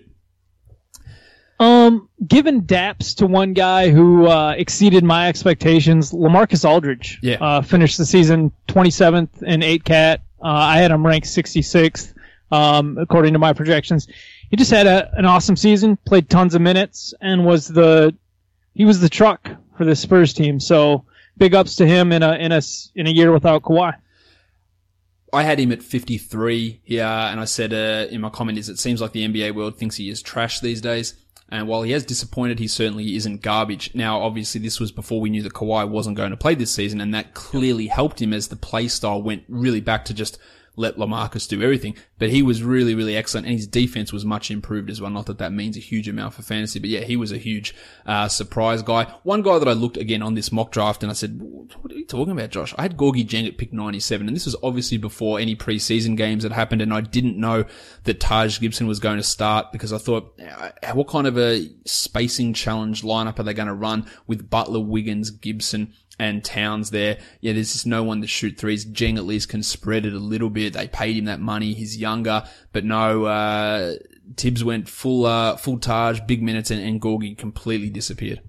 Giving daps to one guy who exceeded my expectations, LaMarcus Aldridge. Yeah. Finished the season 27th in 8-cat. I had him ranked 66th, according to my projections. He just had an awesome season, played tons of minutes, and he was the truck for the Spurs team. So big ups to him in a year without Kawhi. I had him at 53 here, and I said in my comment it seems like the NBA world thinks he is trash these days. And while he has disappointed, he certainly isn't garbage. Now, obviously, this was before we knew that Kawhi wasn't going to play this season, and that clearly helped him as the play style went really back to just let LaMarcus do everything. But he was really, really excellent, and his defense was much improved as well. Not that means a huge amount for fantasy, but yeah, he was a huge surprise guy. One guy that I looked again on this mock draft, and I said, what are you talking about, Josh? I had Gorgie Jang at pick 97, and this was obviously before any preseason games had happened, and I didn't know that Taj Gibson was going to start, because I thought, what kind of a spacing challenge lineup are they going to run with Butler, Wiggins, Gibson, and Towns there? Yeah, there's just no one to shoot threes. Jeng at least can spread it a little bit. They paid him that money. He's younger, but no, Tibbs went full Taj, big minutes, and Gorgie completely disappeared.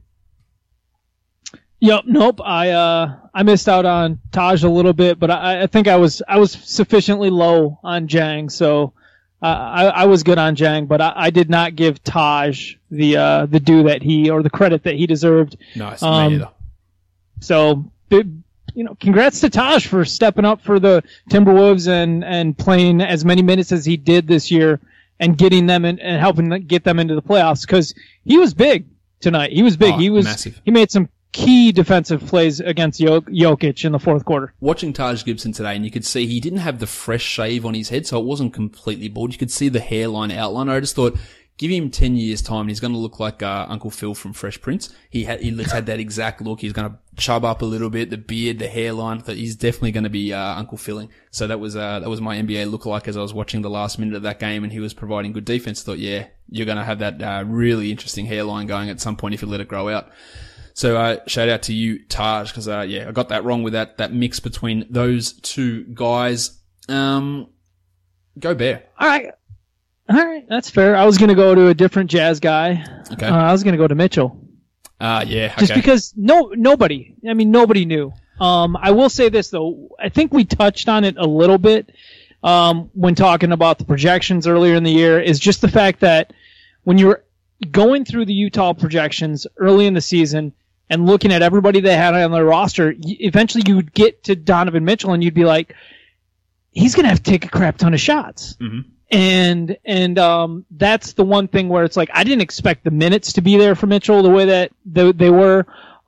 Yep, nope. I missed out on Taj a little bit, but I think I was sufficiently low on Jang, so I was good on Jang, but I did not give Taj the due that or the credit that he deserved. No, it's me either. So, congrats to Taj for stepping up for the Timberwolves and playing as many minutes as he did this year and getting them and helping get them into the playoffs, because he was big tonight. He was big. He was massive. He made some key defensive plays against Jokic in the fourth quarter. Watching Taj Gibson today, and you could see he didn't have the fresh shave on his head, so it wasn't completely bald. You could see the hairline outline. I just thought, give him 10 years' time, and he's going to look like Uncle Phil from Fresh Prince. He had that exact look. He's going to chub up a little bit, the beard, the hairline. That he's definitely going to be Uncle Philling. So that was my NBA lookalike as I was watching the last minute of that game, and he was providing good defense. Thought, yeah, you're going to have that really interesting hairline going at some point if you let it grow out. So shout out to you, Taj, because I got that wrong with that mix between those two guys. Go Bear. All right, that's fair. I was going to go to a different Jazz guy. Okay. I was going to go to Mitchell. Yeah. Okay. Just because nobody knew. I will say this though. I think we touched on it a little bit when talking about the projections earlier in the year, is just the fact that when you're going through the Utah projections early in the season and looking at everybody they had on their roster, eventually you would get to Donovan Mitchell and you'd be like, he's going to have to take a crap ton of shots. Mm-hmm. And that's the one thing where it's like, I didn't expect the minutes to be there for Mitchell the way that they were.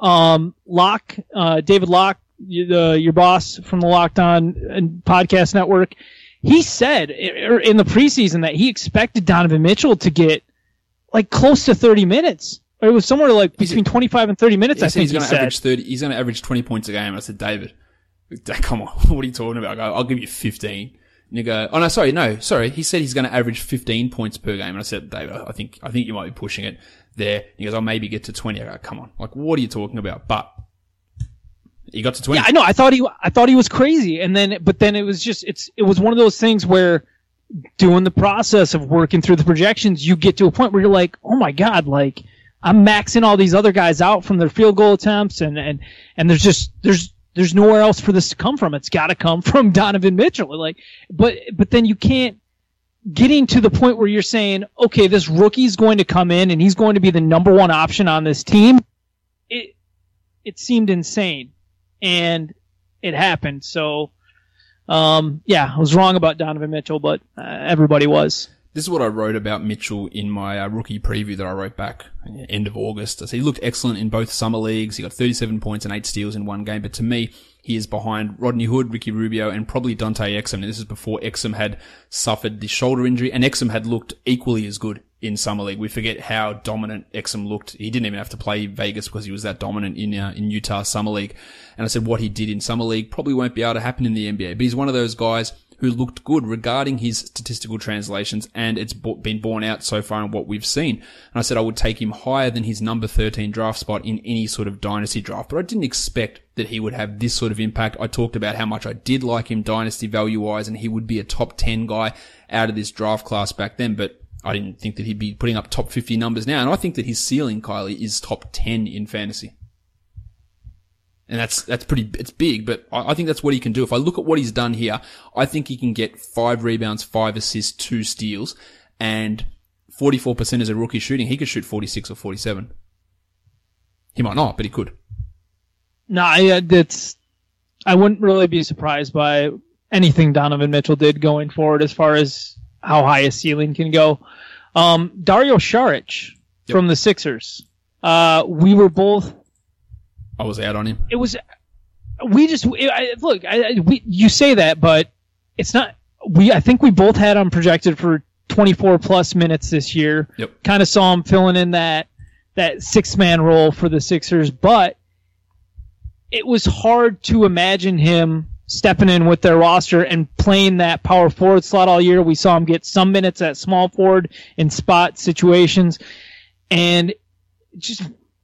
David Locke, your boss from the Locked On Podcast Network, he said in the preseason that he expected Donovan Mitchell to get like close to 30 minutes. It was somewhere like between 25 and 30 minutes, I think he's going to average 30. He's going to average 20 points a game. And I said, David, come on, what are you talking about? I go, I'll give you 15. And you go, oh no, sorry. He said he's going to average 15 points per game. And I said, David, I think you might be pushing it there. And he goes, I'll maybe get to 20. I go, come on. Like, what are you talking about? But He got to 20. Yeah, I know. I thought he was crazy, but then it was just it was one of those things where doing the process of working through the projections, you get to a point where you're like, oh my god, like I'm maxing all these other guys out from their field goal attempts, and there's nowhere else for this to come from. It's got to come from Donovan Mitchell. Like, but then you can't. Getting to the point where you're saying, okay, this rookie's going to come in and he's going to be the number one option on this team. It seemed insane, and it happened. So, I was wrong about Donovan Mitchell, but everybody was. This is what I wrote about Mitchell in my rookie preview that I wrote back end of August. So he looked excellent in both summer leagues. He got 37 points and 8 steals in one game. But to me, he is behind Rodney Hood, Ricky Rubio, and probably Dante Exum. And this is before Exum had suffered the shoulder injury, and Exum had looked equally as good in summer league. We forget how dominant Exum looked. He didn't even have to play Vegas because he was that dominant in Utah summer league. And I said what he did in summer league probably won't be able to happen in the NBA. But he's one of those guys who looked good regarding his statistical translations, and it's been borne out so far in what we've seen. And I said I would take him higher than his number 13 draft spot in any sort of dynasty draft, but I didn't expect that he would have this sort of impact. I talked about how much I did like him dynasty value-wise, and he would be a top 10 guy out of this draft class back then, but I didn't think that he'd be putting up top 50 numbers now, and I think that his ceiling, Kylie, is top 10 in fantasy. And that's it's big, but I think that's what he can do. If I look at what he's done here, I think he can get 5 rebounds, 5 assists, 2 steals, and 44% as a rookie shooting. He could shoot 46 or 47. He might not, but he could. No, I wouldn't really be surprised by anything Donovan Mitchell did going forward as far as how high a ceiling can go. Dario Saric from the Sixers. We were both. I was out on him. It was. You say that, but it's not. I think we both had him projected for 24 plus minutes this year. Yep. Kind of saw him filling in that 6-man role for the Sixers, but it was hard to imagine him stepping in with their roster and playing that power forward slot all year. We saw him get some minutes at small forward in spot situations, and just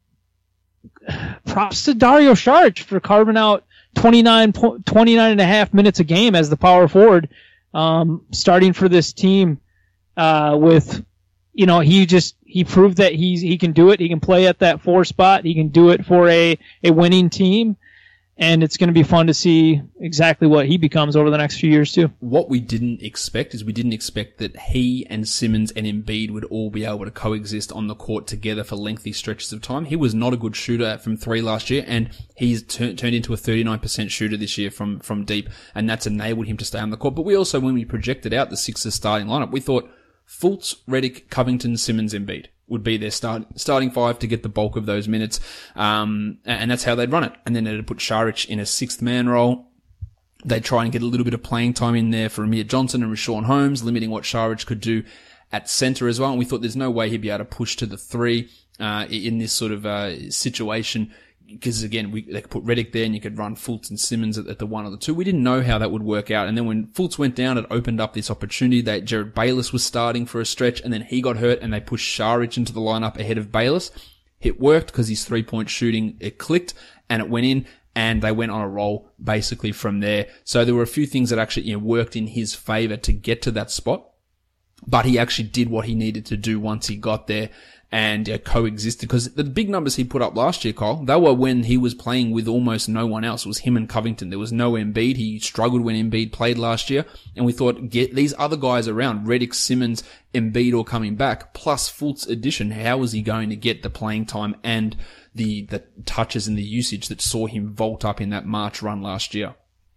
props to Dario Saric for carving out 29 and a half minutes a game as the power forward, starting for this team, with, he proved that he can do it. He can play at that 4 spot. He can do it for a winning team. And it's going to be fun to see exactly what he becomes over the next few years, too. What we didn't expect is we didn't expect that he and Simmons and Embiid would all be able to coexist on the court together for lengthy stretches of time. He was not a good shooter from 3 last year, and he's turned into a 39% shooter this year from deep, and that's enabled him to stay on the court. But we also, when we projected out the Sixers starting lineup, we thought Fultz, Redick, Covington, Simmons, Embiid would be their starting 5 to get the bulk of those minutes. And that's how they'd run it. And then they'd put Saric in a 6th man role. They'd try and get a little bit of playing time in there for Amir Johnson and Richaun Holmes, limiting what Saric could do at center as well. And we thought there's no way he'd be able to push to the 3, in this sort of, situation. Because again, they could put Redick there and you could run Fultz and Simmons at the 1 or the 2. We didn't know how that would work out. And then when Fultz went down, it opened up this opportunity that Jared Bayless was starting for a stretch, and then he got hurt and they pushed Saric into the lineup ahead of Bayless. It worked because his 3-point shooting, it clicked and it went in, and they went on a roll basically from there. So there were a few things that actually, worked in his favor to get to that spot. But he actually did what he needed to do once he got there and coexisted. Because the big numbers he put up last year, Kyle, they were when he was playing with almost no one else. It was him and Covington. There was no Embiid. He struggled when Embiid played last year. And we thought, get these other guys around, Redick, Simmons, Embiid all coming back, plus Fultz addition. How was he going to get the playing time and the touches and the usage that saw him vault up in that March run last year?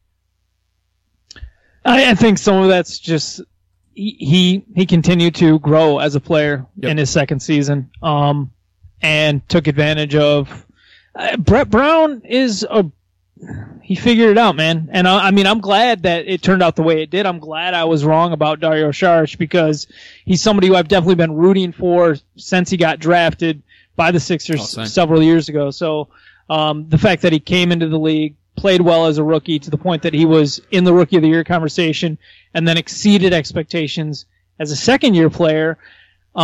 I think some of that's just... He continued to grow as a player in his second season, and took advantage of Brett Brown he figured it out, man. And I'm glad that it turned out the way it did. I'm glad I was wrong about Dario Saric, because he's somebody who I've definitely been rooting for since he got drafted by the Sixers several years ago. So, the fact that he came into the league, played well as a rookie to the point that he was in the Rookie of the Year conversation, and then exceeded expectations as a second-year player.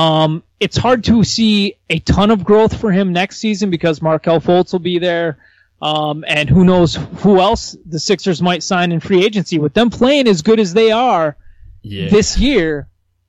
It's hard to see a ton of growth for him next season because Markelle Fultz will be there. And who knows who else the Sixers might sign in free agency. With them playing as good as they are this year,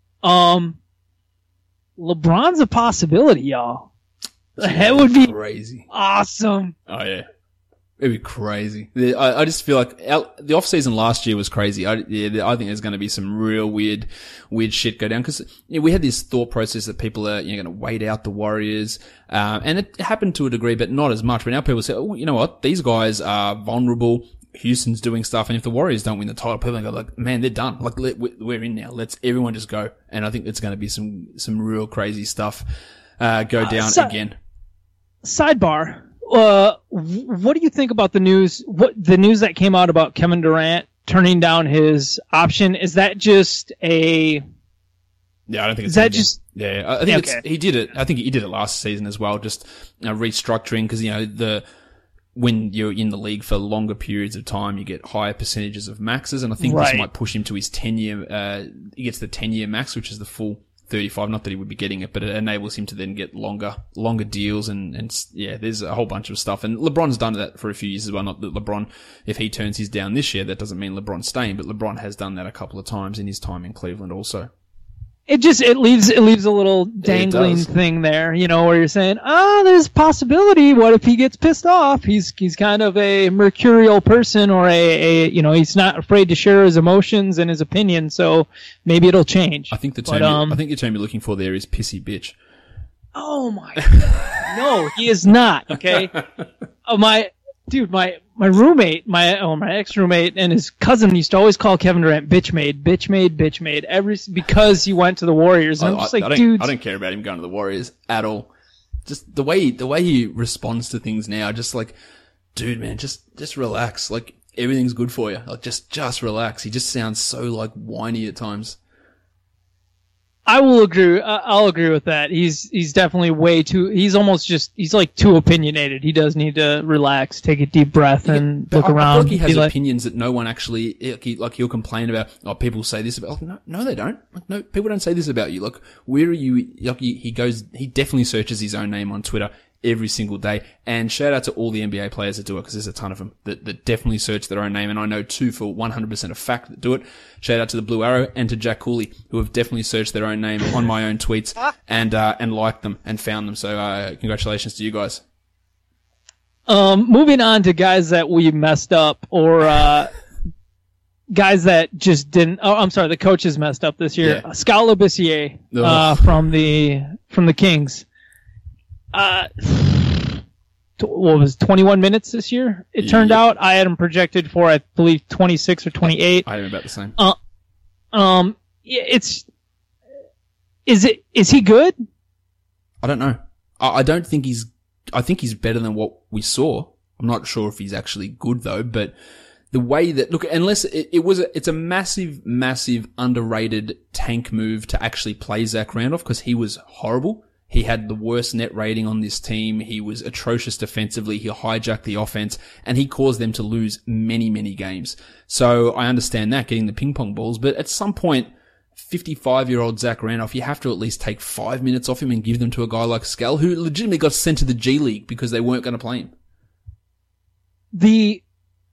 LeBron's a possibility, y'all. That would be crazy. Awesome. Oh, yeah. It'd be crazy. I just feel like the off season last year was crazy. I think there's going to be some real weird shit go down because we had this thought process that people are going to wait out the Warriors, and it happened to a degree, but not as much. But now people say, oh, you know what? These guys are vulnerable. Houston's doing stuff, and if the Warriors don't win the title, people are going to go like, man, they're done. Like we're in now. Let's everyone just go. And I think it's going to be some real crazy stuff go down again. Sidebar. What do you think about the news? The news that came out about Kevin Durant turning down his option? Is that just a? Yeah, I don't think it's. Is that just? Yeah, I think he did it. I think he did it last season as well. Just restructuring because when you're in the league for longer periods of time, you get higher percentages of maxes, and I think this might push him to his 10-year. He gets the 10-year max, which is the full 35, not that he would be getting it, but it enables him to then get longer deals and there's a whole bunch of stuff. And LeBron's done that for a few years as well. Not that LeBron, if he turns his down this year, that doesn't mean LeBron's staying, but LeBron has done that a couple of times in his time in Cleveland also. It leaves a little dangling thing there, where you're saying, there's a possibility. What if he gets pissed off? He's kind of a mercurial person, or he's not afraid to share his emotions and his opinions. So maybe it'll change. I think the term you're looking for there is pissy bitch. Oh my God. No, he is not. Okay. My roommate, my ex-roommate and his cousin used to always call Kevin Durant bitch made, because he went to the Warriors. And I'm just dude. I don't care about him going to the Warriors at all. Just the way he responds to things now, just like, dude, man, just relax. Like, everything's good for you. Like, just relax. He just sounds so, like, whiny at times. I will agree. I'll agree with that. He's definitely he's like too opinionated. He does need to relax, take a deep breath, and look around. I feel like he has opinions that no one actually, he'll complain about, people say this about, no, they don't. Like, no, people don't say this about you. Like, where are you? Like, he definitely searches his own name on Twitter every single day. And shout out to all the NBA players that do it, because there's a ton of them that definitely search their own name. And I know two for 100% of fact that do it. Shout out to the Blue Arrow and to Jack Cooley, who have definitely searched their own name on my own tweets and liked them and found them. So, congratulations to you guys. Moving on to guys that we messed up, or, guys that just didn't. Oh, I'm sorry, the coaches messed up this year. Yeah. Skal Labissiere, from the Kings. What was 21 minutes this year? It turned out I had him projected for, I believe, 26 or 28. I had him about the same. Is he good? I don't know. I don't think I think he's better than what we saw. I'm not sure if he's actually good though, but the way that, look, unless it's a massive underrated tank move to actually play Zach Randolph, because he was horrible. He had the worst net rating on this team. He was atrocious defensively. He hijacked the offense, and he caused them to lose many, many games. So I understand that, getting the ping pong balls, but at some point, 55-year-old Zach Randolph, you have to at least take 5 minutes off him and give them to a guy like Skal, who legitimately got sent to the G League because they weren't going to play him. The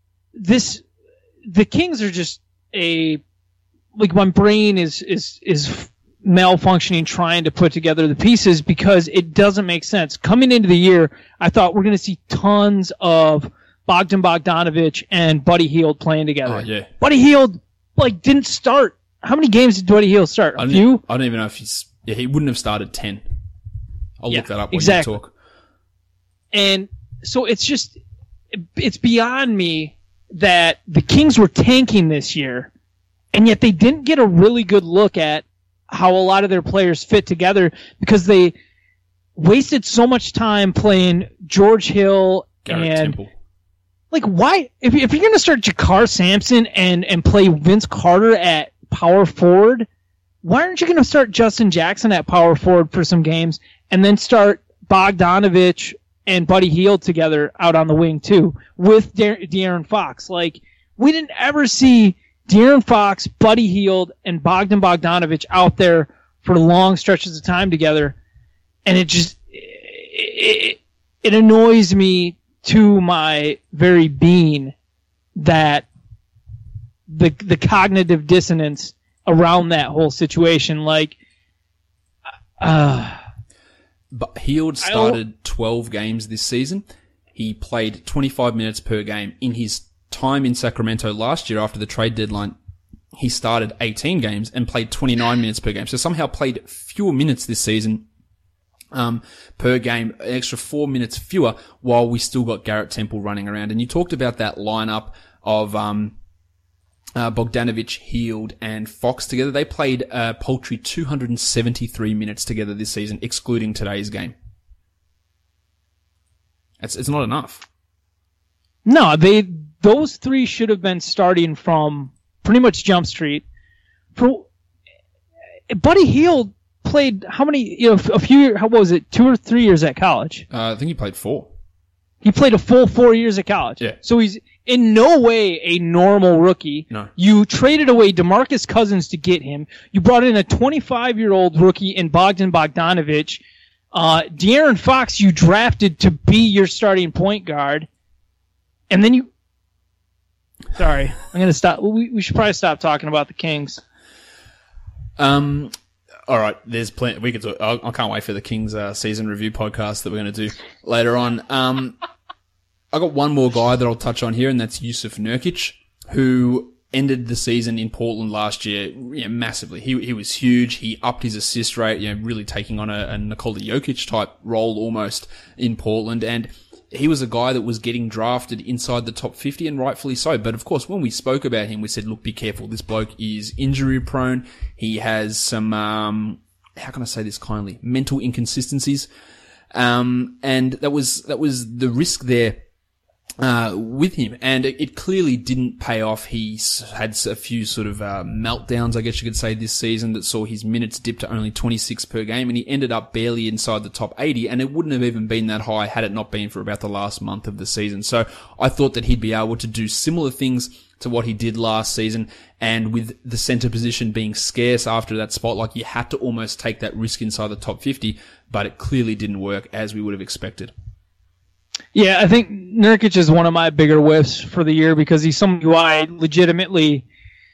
Kings are just my brain is malfunctioning trying to put together the pieces, because it doesn't make sense. Coming into the year, I thought we're going to see tons of Bogdan Bogdanović and Buddy Hield playing together. Oh, yeah. Buddy Hield didn't start. How many games did Buddy Hield start? A few? I don't even know if he wouldn't have started 10. I'll look that up when exactly. you talk. And so it's beyond me that the Kings were tanking this year, and yet they didn't get a really good look at how a lot of their players fit together, because they wasted so much time playing George Hill Garrett and Temple. Like, why? If you're going to start Jakar Sampson and play Vince Carter at power forward, why aren't you going to start Justin Jackson at power forward for some games, and then start Bogdanović and Buddy Hield together out on the wing too with De'Aaron Fox? Like, we didn't ever see De'Aaron Fox, Buddy Hield, and Bogdan Bogdanović out there for long stretches of time together, and it annoys me to my very being that the cognitive dissonance around that whole situation, like, But Hield started 12 games this season. He played 25 minutes per game. In his time in Sacramento last year after the trade deadline, he started 18 games and played 29 minutes per game. So somehow played fewer minutes this season per game, an extra 4 minutes fewer, while we still got Garrett Temple running around. And you talked about that lineup of Bogdanovic, Hield, and Fox together. They played a paltry 273 minutes together this season, excluding today's game. It's not enough. No, those three should have been starting from pretty much Jump Street. Buddy Hield played how many? A few. How was it? 2 or 3 years at college. I think he played 4. He played a full 4 years at college. Yeah. So he's in no way a normal rookie. No. You traded away DeMarcus Cousins to get him. You brought in a 25-year-old rookie in Bogdan Bogdanovic. De'Aaron Fox you drafted to be your starting point guard. And then Sorry, I'm going to stop. We should probably stop talking about the Kings. All right, there's plenty. We could talk. I can't wait for the Kings season review podcast that we're going to do later on. I got one more guy that I'll touch on here, and that's Jusuf Nurkic, who ended the season in Portland last year massively. He was huge. He upped his assist rate, really taking on a Nikola Jokic type role almost in Portland. And he was a guy that was getting drafted inside the top 50, and rightfully so. But of course, when we spoke about him, we said, look, be careful. This bloke is injury prone. He has some, how can I say this kindly, mental inconsistencies. And that was the risk there with him, and it clearly didn't pay off. He had a few sort of meltdowns, I guess you could say, this season that saw his minutes dip to only 26 per game, and he ended up barely inside the top 80, and it wouldn't have even been that high had it not been for about the last month of the season. So I thought that he'd be able to do similar things to what he did last season, and with the center position being scarce after that spot, like, you had to almost take that risk inside the top 50, but it clearly didn't work as we would have expected. Yeah, I think Nurkic is one of my bigger whiffs for the year because he's someone who I legitimately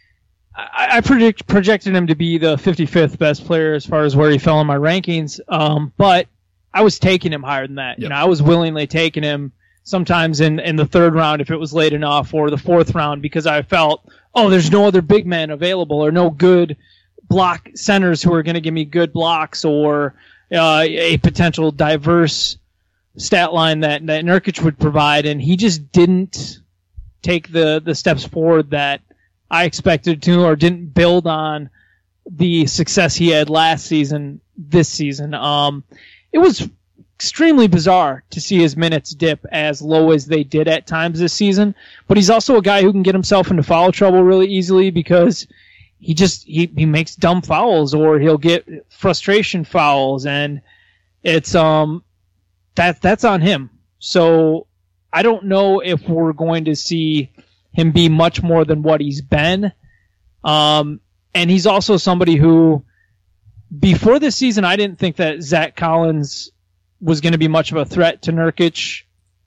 I projected him to be the 55th best player as far as where he fell in my rankings, but I was taking him higher than that. Yep. I was willingly taking him sometimes in the third round if it was late enough, or the fourth round, because I felt, there's no other big men available, or no good block centers who are going to give me good blocks, or a potential diverse stat line that Nurkic would provide, and he just didn't take the steps forward that I expected to, or didn't build on the success he had last season, this season. It was extremely bizarre to see his minutes dip as low as they did at times this season, but he's also a guy who can get himself into foul trouble really easily because he makes dumb fouls, or he'll get frustration fouls, and it's that's on him. So I don't know if we're going to see him be much more than what he's been. And he's also somebody who, before this season, I didn't think that Zach Collins was going to be much of a threat to Nurkic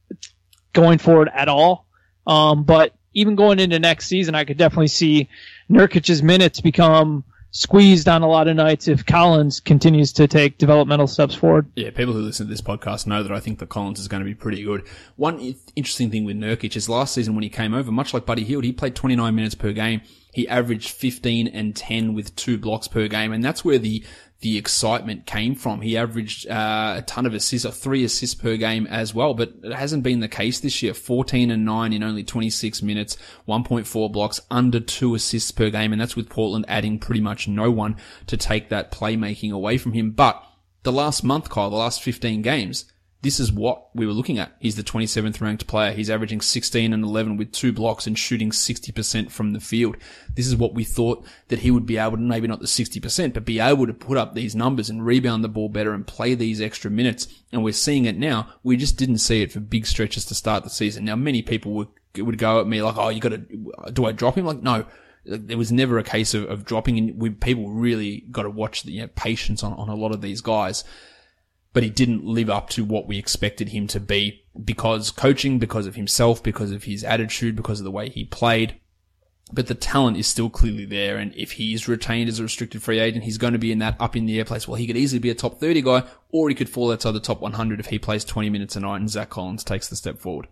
going forward at all. But even going into next season, I could definitely see Nurkic's minutes become squeezed on a lot of nights if Collins continues to take developmental steps forward. Yeah, people who listen to this podcast know that I think that Collins is going to be pretty good. One interesting thing with Nurkic is last season when he came over, much like Buddy Hield, he played 29 minutes per game. He averaged 15 and 10 with 2 blocks per game, and that's where the excitement came from. He averaged a ton of assists, 3 assists per game as well, but it hasn't been the case this year. 14 and 9 in only 26 minutes, 1.4 blocks, under 2 assists per game, and that's with Portland adding pretty much no one to take that playmaking away from him. But the last month, Kyle, the last 15 games, this is what we were looking at. He's the 27th ranked player. He's averaging 16 and 11 with 2 blocks and shooting 60% from the field. This is what we thought that he would be able to, maybe not the 60%, but be able to put up these numbers and rebound the ball better and play these extra minutes. And we're seeing it now. We just didn't see it for big stretches to start the season. Now, many people would go at me like, do I drop him? Like, no. There was never a case of dropping, and people really got to watch the patience on a lot of these guys. But he didn't live up to what we expected him to be because coaching, because of himself, because of his attitude, because of the way he played. But the talent is still clearly there, and if he is retained as a restricted free agent, he's going to be in that up in the air place. Well, he could easily be a top 30 guy, or he could fall outside the top 100 if he plays 20 minutes a night and Zach Collins takes the step forward.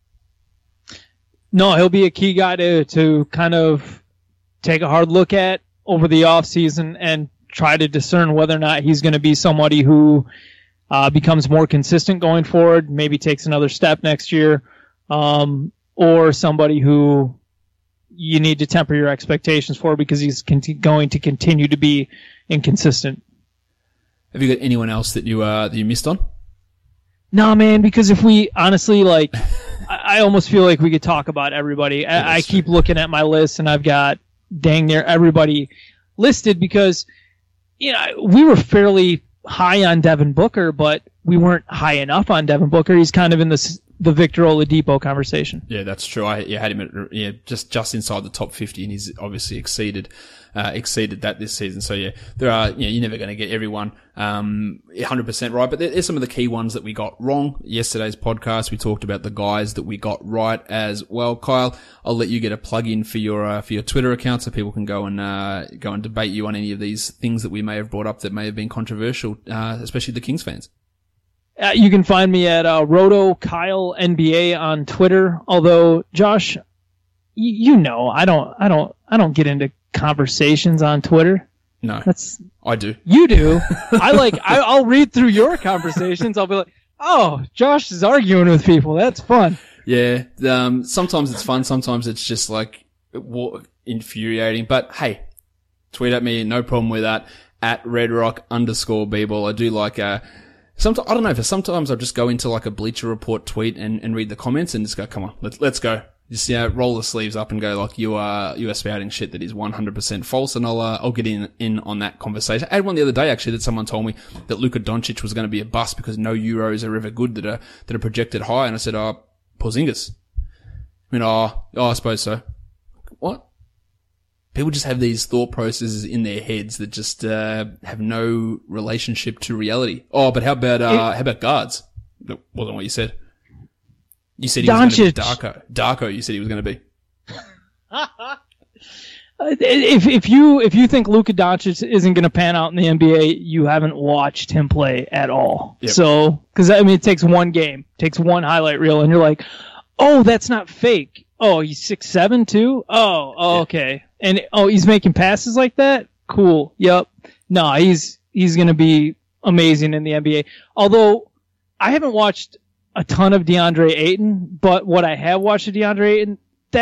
No, he'll be a key guy to kind of take a hard look at over the offseason and try to discern whether or not he's going to be somebody who becomes more consistent going forward, maybe takes another step next year, or somebody who you need to temper your expectations for because he's going to continue to be inconsistent. Have you got anyone else that you missed on? No, man, because if we honestly, like, I almost feel like we could talk about everybody. Yeah, I keep looking at my list and I've got dang near everybody listed because, you know, we were fairly high on Devin Booker, but we weren't high enough on Devin Booker. He's kind of in the Victor Oladipo conversation. Yeah, that's true. I had him at just inside the top 50, and he's obviously exceeded that this season. So yeah, there are you're never going to get everyone 100% right, but there's some of the key ones that we got wrong. Yesterday's podcast, we talked about the guys that we got right as well. Kyle, I'll let you get a plug in for your Twitter account so people can go and debate you on any of these things that we may have brought up that may have been controversial, especially the Kings fans. You can find me at Roto Kyle NBA on Twitter. Although Josh, you know, I don't get into conversations on Twitter. No, I do. You do. I'll read through your conversations. I'll be like, oh, Josh is arguing with people. That's fun. Yeah. Sometimes it's fun. Sometimes it's just like infuriating. But hey, tweet at me. No problem with that. At RedRock_B-ball. I do like sometimes, I don't know, for sometimes I'll just go into like a Bleacher Report tweet and read the comments and just go, come on, let's go. Just, roll the sleeves up and go like, you are spouting shit that is 100% false, and I'll get in on that conversation. I had one the other day actually that someone told me that Luka Doncic was going to be a bust because no Euros are ever good that are projected high, and I said, Porzingis. I mean, I suppose so. What? People just have these thought processes in their heads that just have no relationship to reality. Oh, but how about guards? That wasn't what you said. You said he was going to be Darko. Darko, you said he was going to be. If you think Luka Doncic isn't going to pan out in the NBA, you haven't watched him play at all. Yep. So, because I mean, it takes one game, takes one highlight reel, and you're like, oh, that's not fake. Oh, he's 6'7" too. Oh, yeah. Okay. And he's making passes like that? Cool. Yep. No, he's going to be amazing in the NBA. Although I haven't watched a ton of DeAndre Ayton, but what I have watched of DeAndre Ayton,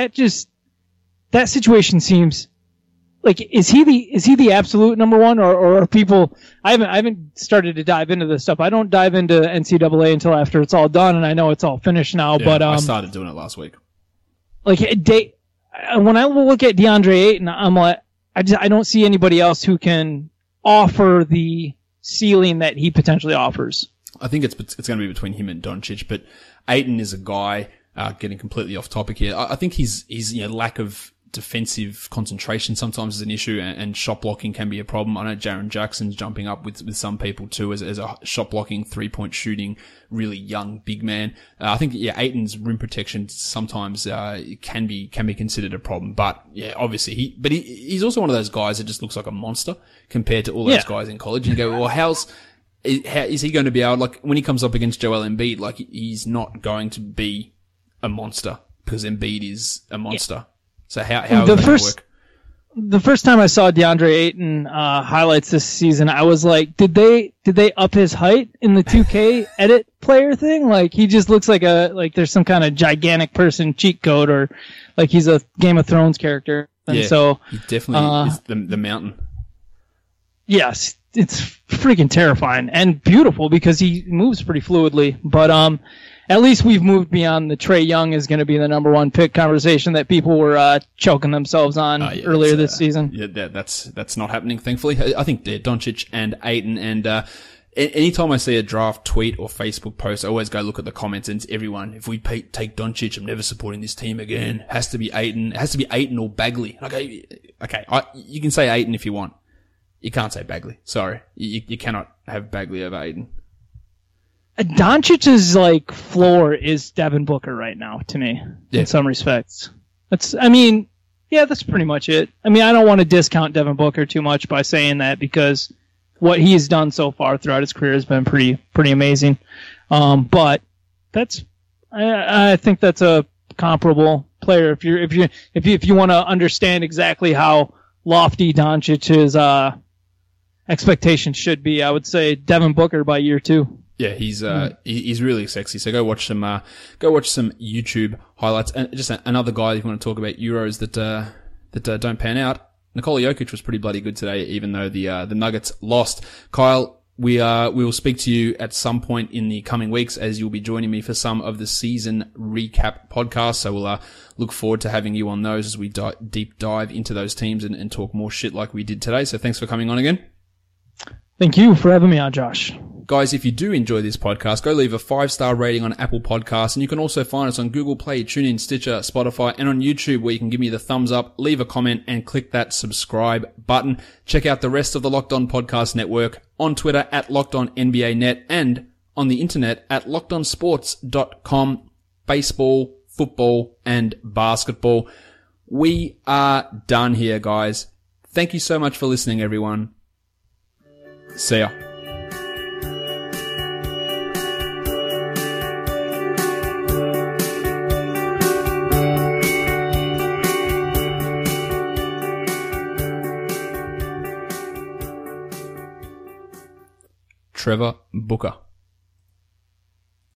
that situation seems like, is he the absolute number one, or are people, I haven't started to dive into this stuff. I don't dive into NCAA until after it's all done, and I know it's all finished now, but I started doing it last week. Like, when I look at DeAndre Ayton, I'm like, I don't see anybody else who can offer the ceiling that he potentially offers. I think it's going to be between him and Doncic, but Ayton is a guy, getting completely off topic here. I think his lack of defensive concentration sometimes is an issue, and shot blocking can be a problem. I know Jaren Jackson's jumping up with some people too as a shot blocking, 3-point shooting, really young big man. I think Ayton's rim protection sometimes can be considered a problem, but obviously he's also one of those guys that just looks like a monster compared to all those guys in college. And you go, well, how is he going to be able, like, when he comes up against Joel Embiid, like, he's not going to be a monster because Embiid is a monster. Yeah. So how is that going to work? The first time I saw DeAndre Ayton highlights this season, I was like, did they up his height in the 2K edit player thing? Like, he just looks like there's some kind of gigantic person cheat code, or like he's a Game of Thrones character. And so he definitely is the mountain. Yes, it's freaking terrifying and beautiful because he moves pretty fluidly. But at least we've moved beyond the Trae Young is going to be the number one pick conversation that people were choking themselves on earlier this season. Yeah, that's not happening, thankfully. I think Doncic and Ayton, and anytime I see a draft tweet or Facebook post, I always go look at the comments, and it's everyone. If we take Doncic, I'm never supporting this team again. Has to be Ayton. It has to be Ayton or Bagley. Okay, you can say Ayton if you want. You can't say Bagley. Sorry. You cannot have Bagley over Ayton. Doncic's like floor is Devin Booker right now to me in some respects. That's pretty much it. I mean, I don't want to discount Devin Booker too much by saying that because what he has done so far throughout his career has been pretty amazing. But I think that's a comparable player. If you want to understand exactly how lofty Doncic's expectations should be, I would say Devin Booker by year 2. Yeah, he's really sexy. So go watch some YouTube highlights. And just another guy if you want to talk about Euros that don't pan out. Nikola Jokic was pretty bloody good today, even though the Nuggets lost. Kyle, we will speak to you at some point in the coming weeks as you'll be joining me for some of the season recap podcasts. So we'll look forward to having you on those as we deep dive into those teams and talk more shit like we did today. So thanks for coming on again. Thank you for having me on, Josh. Guys, if you do enjoy this podcast, go leave a 5-star rating on Apple Podcasts, and you can also find us on Google Play, TuneIn, Stitcher, Spotify, and on YouTube, where you can give me the thumbs up, leave a comment, and click that subscribe button. Check out the rest of the Locked On Podcast Network on Twitter at LockedOnNBANet and on the internet at LockedOnSports.com. Baseball, football, and basketball. We are done here, guys. Thank you so much for listening, everyone. See ya. Trevor Booker.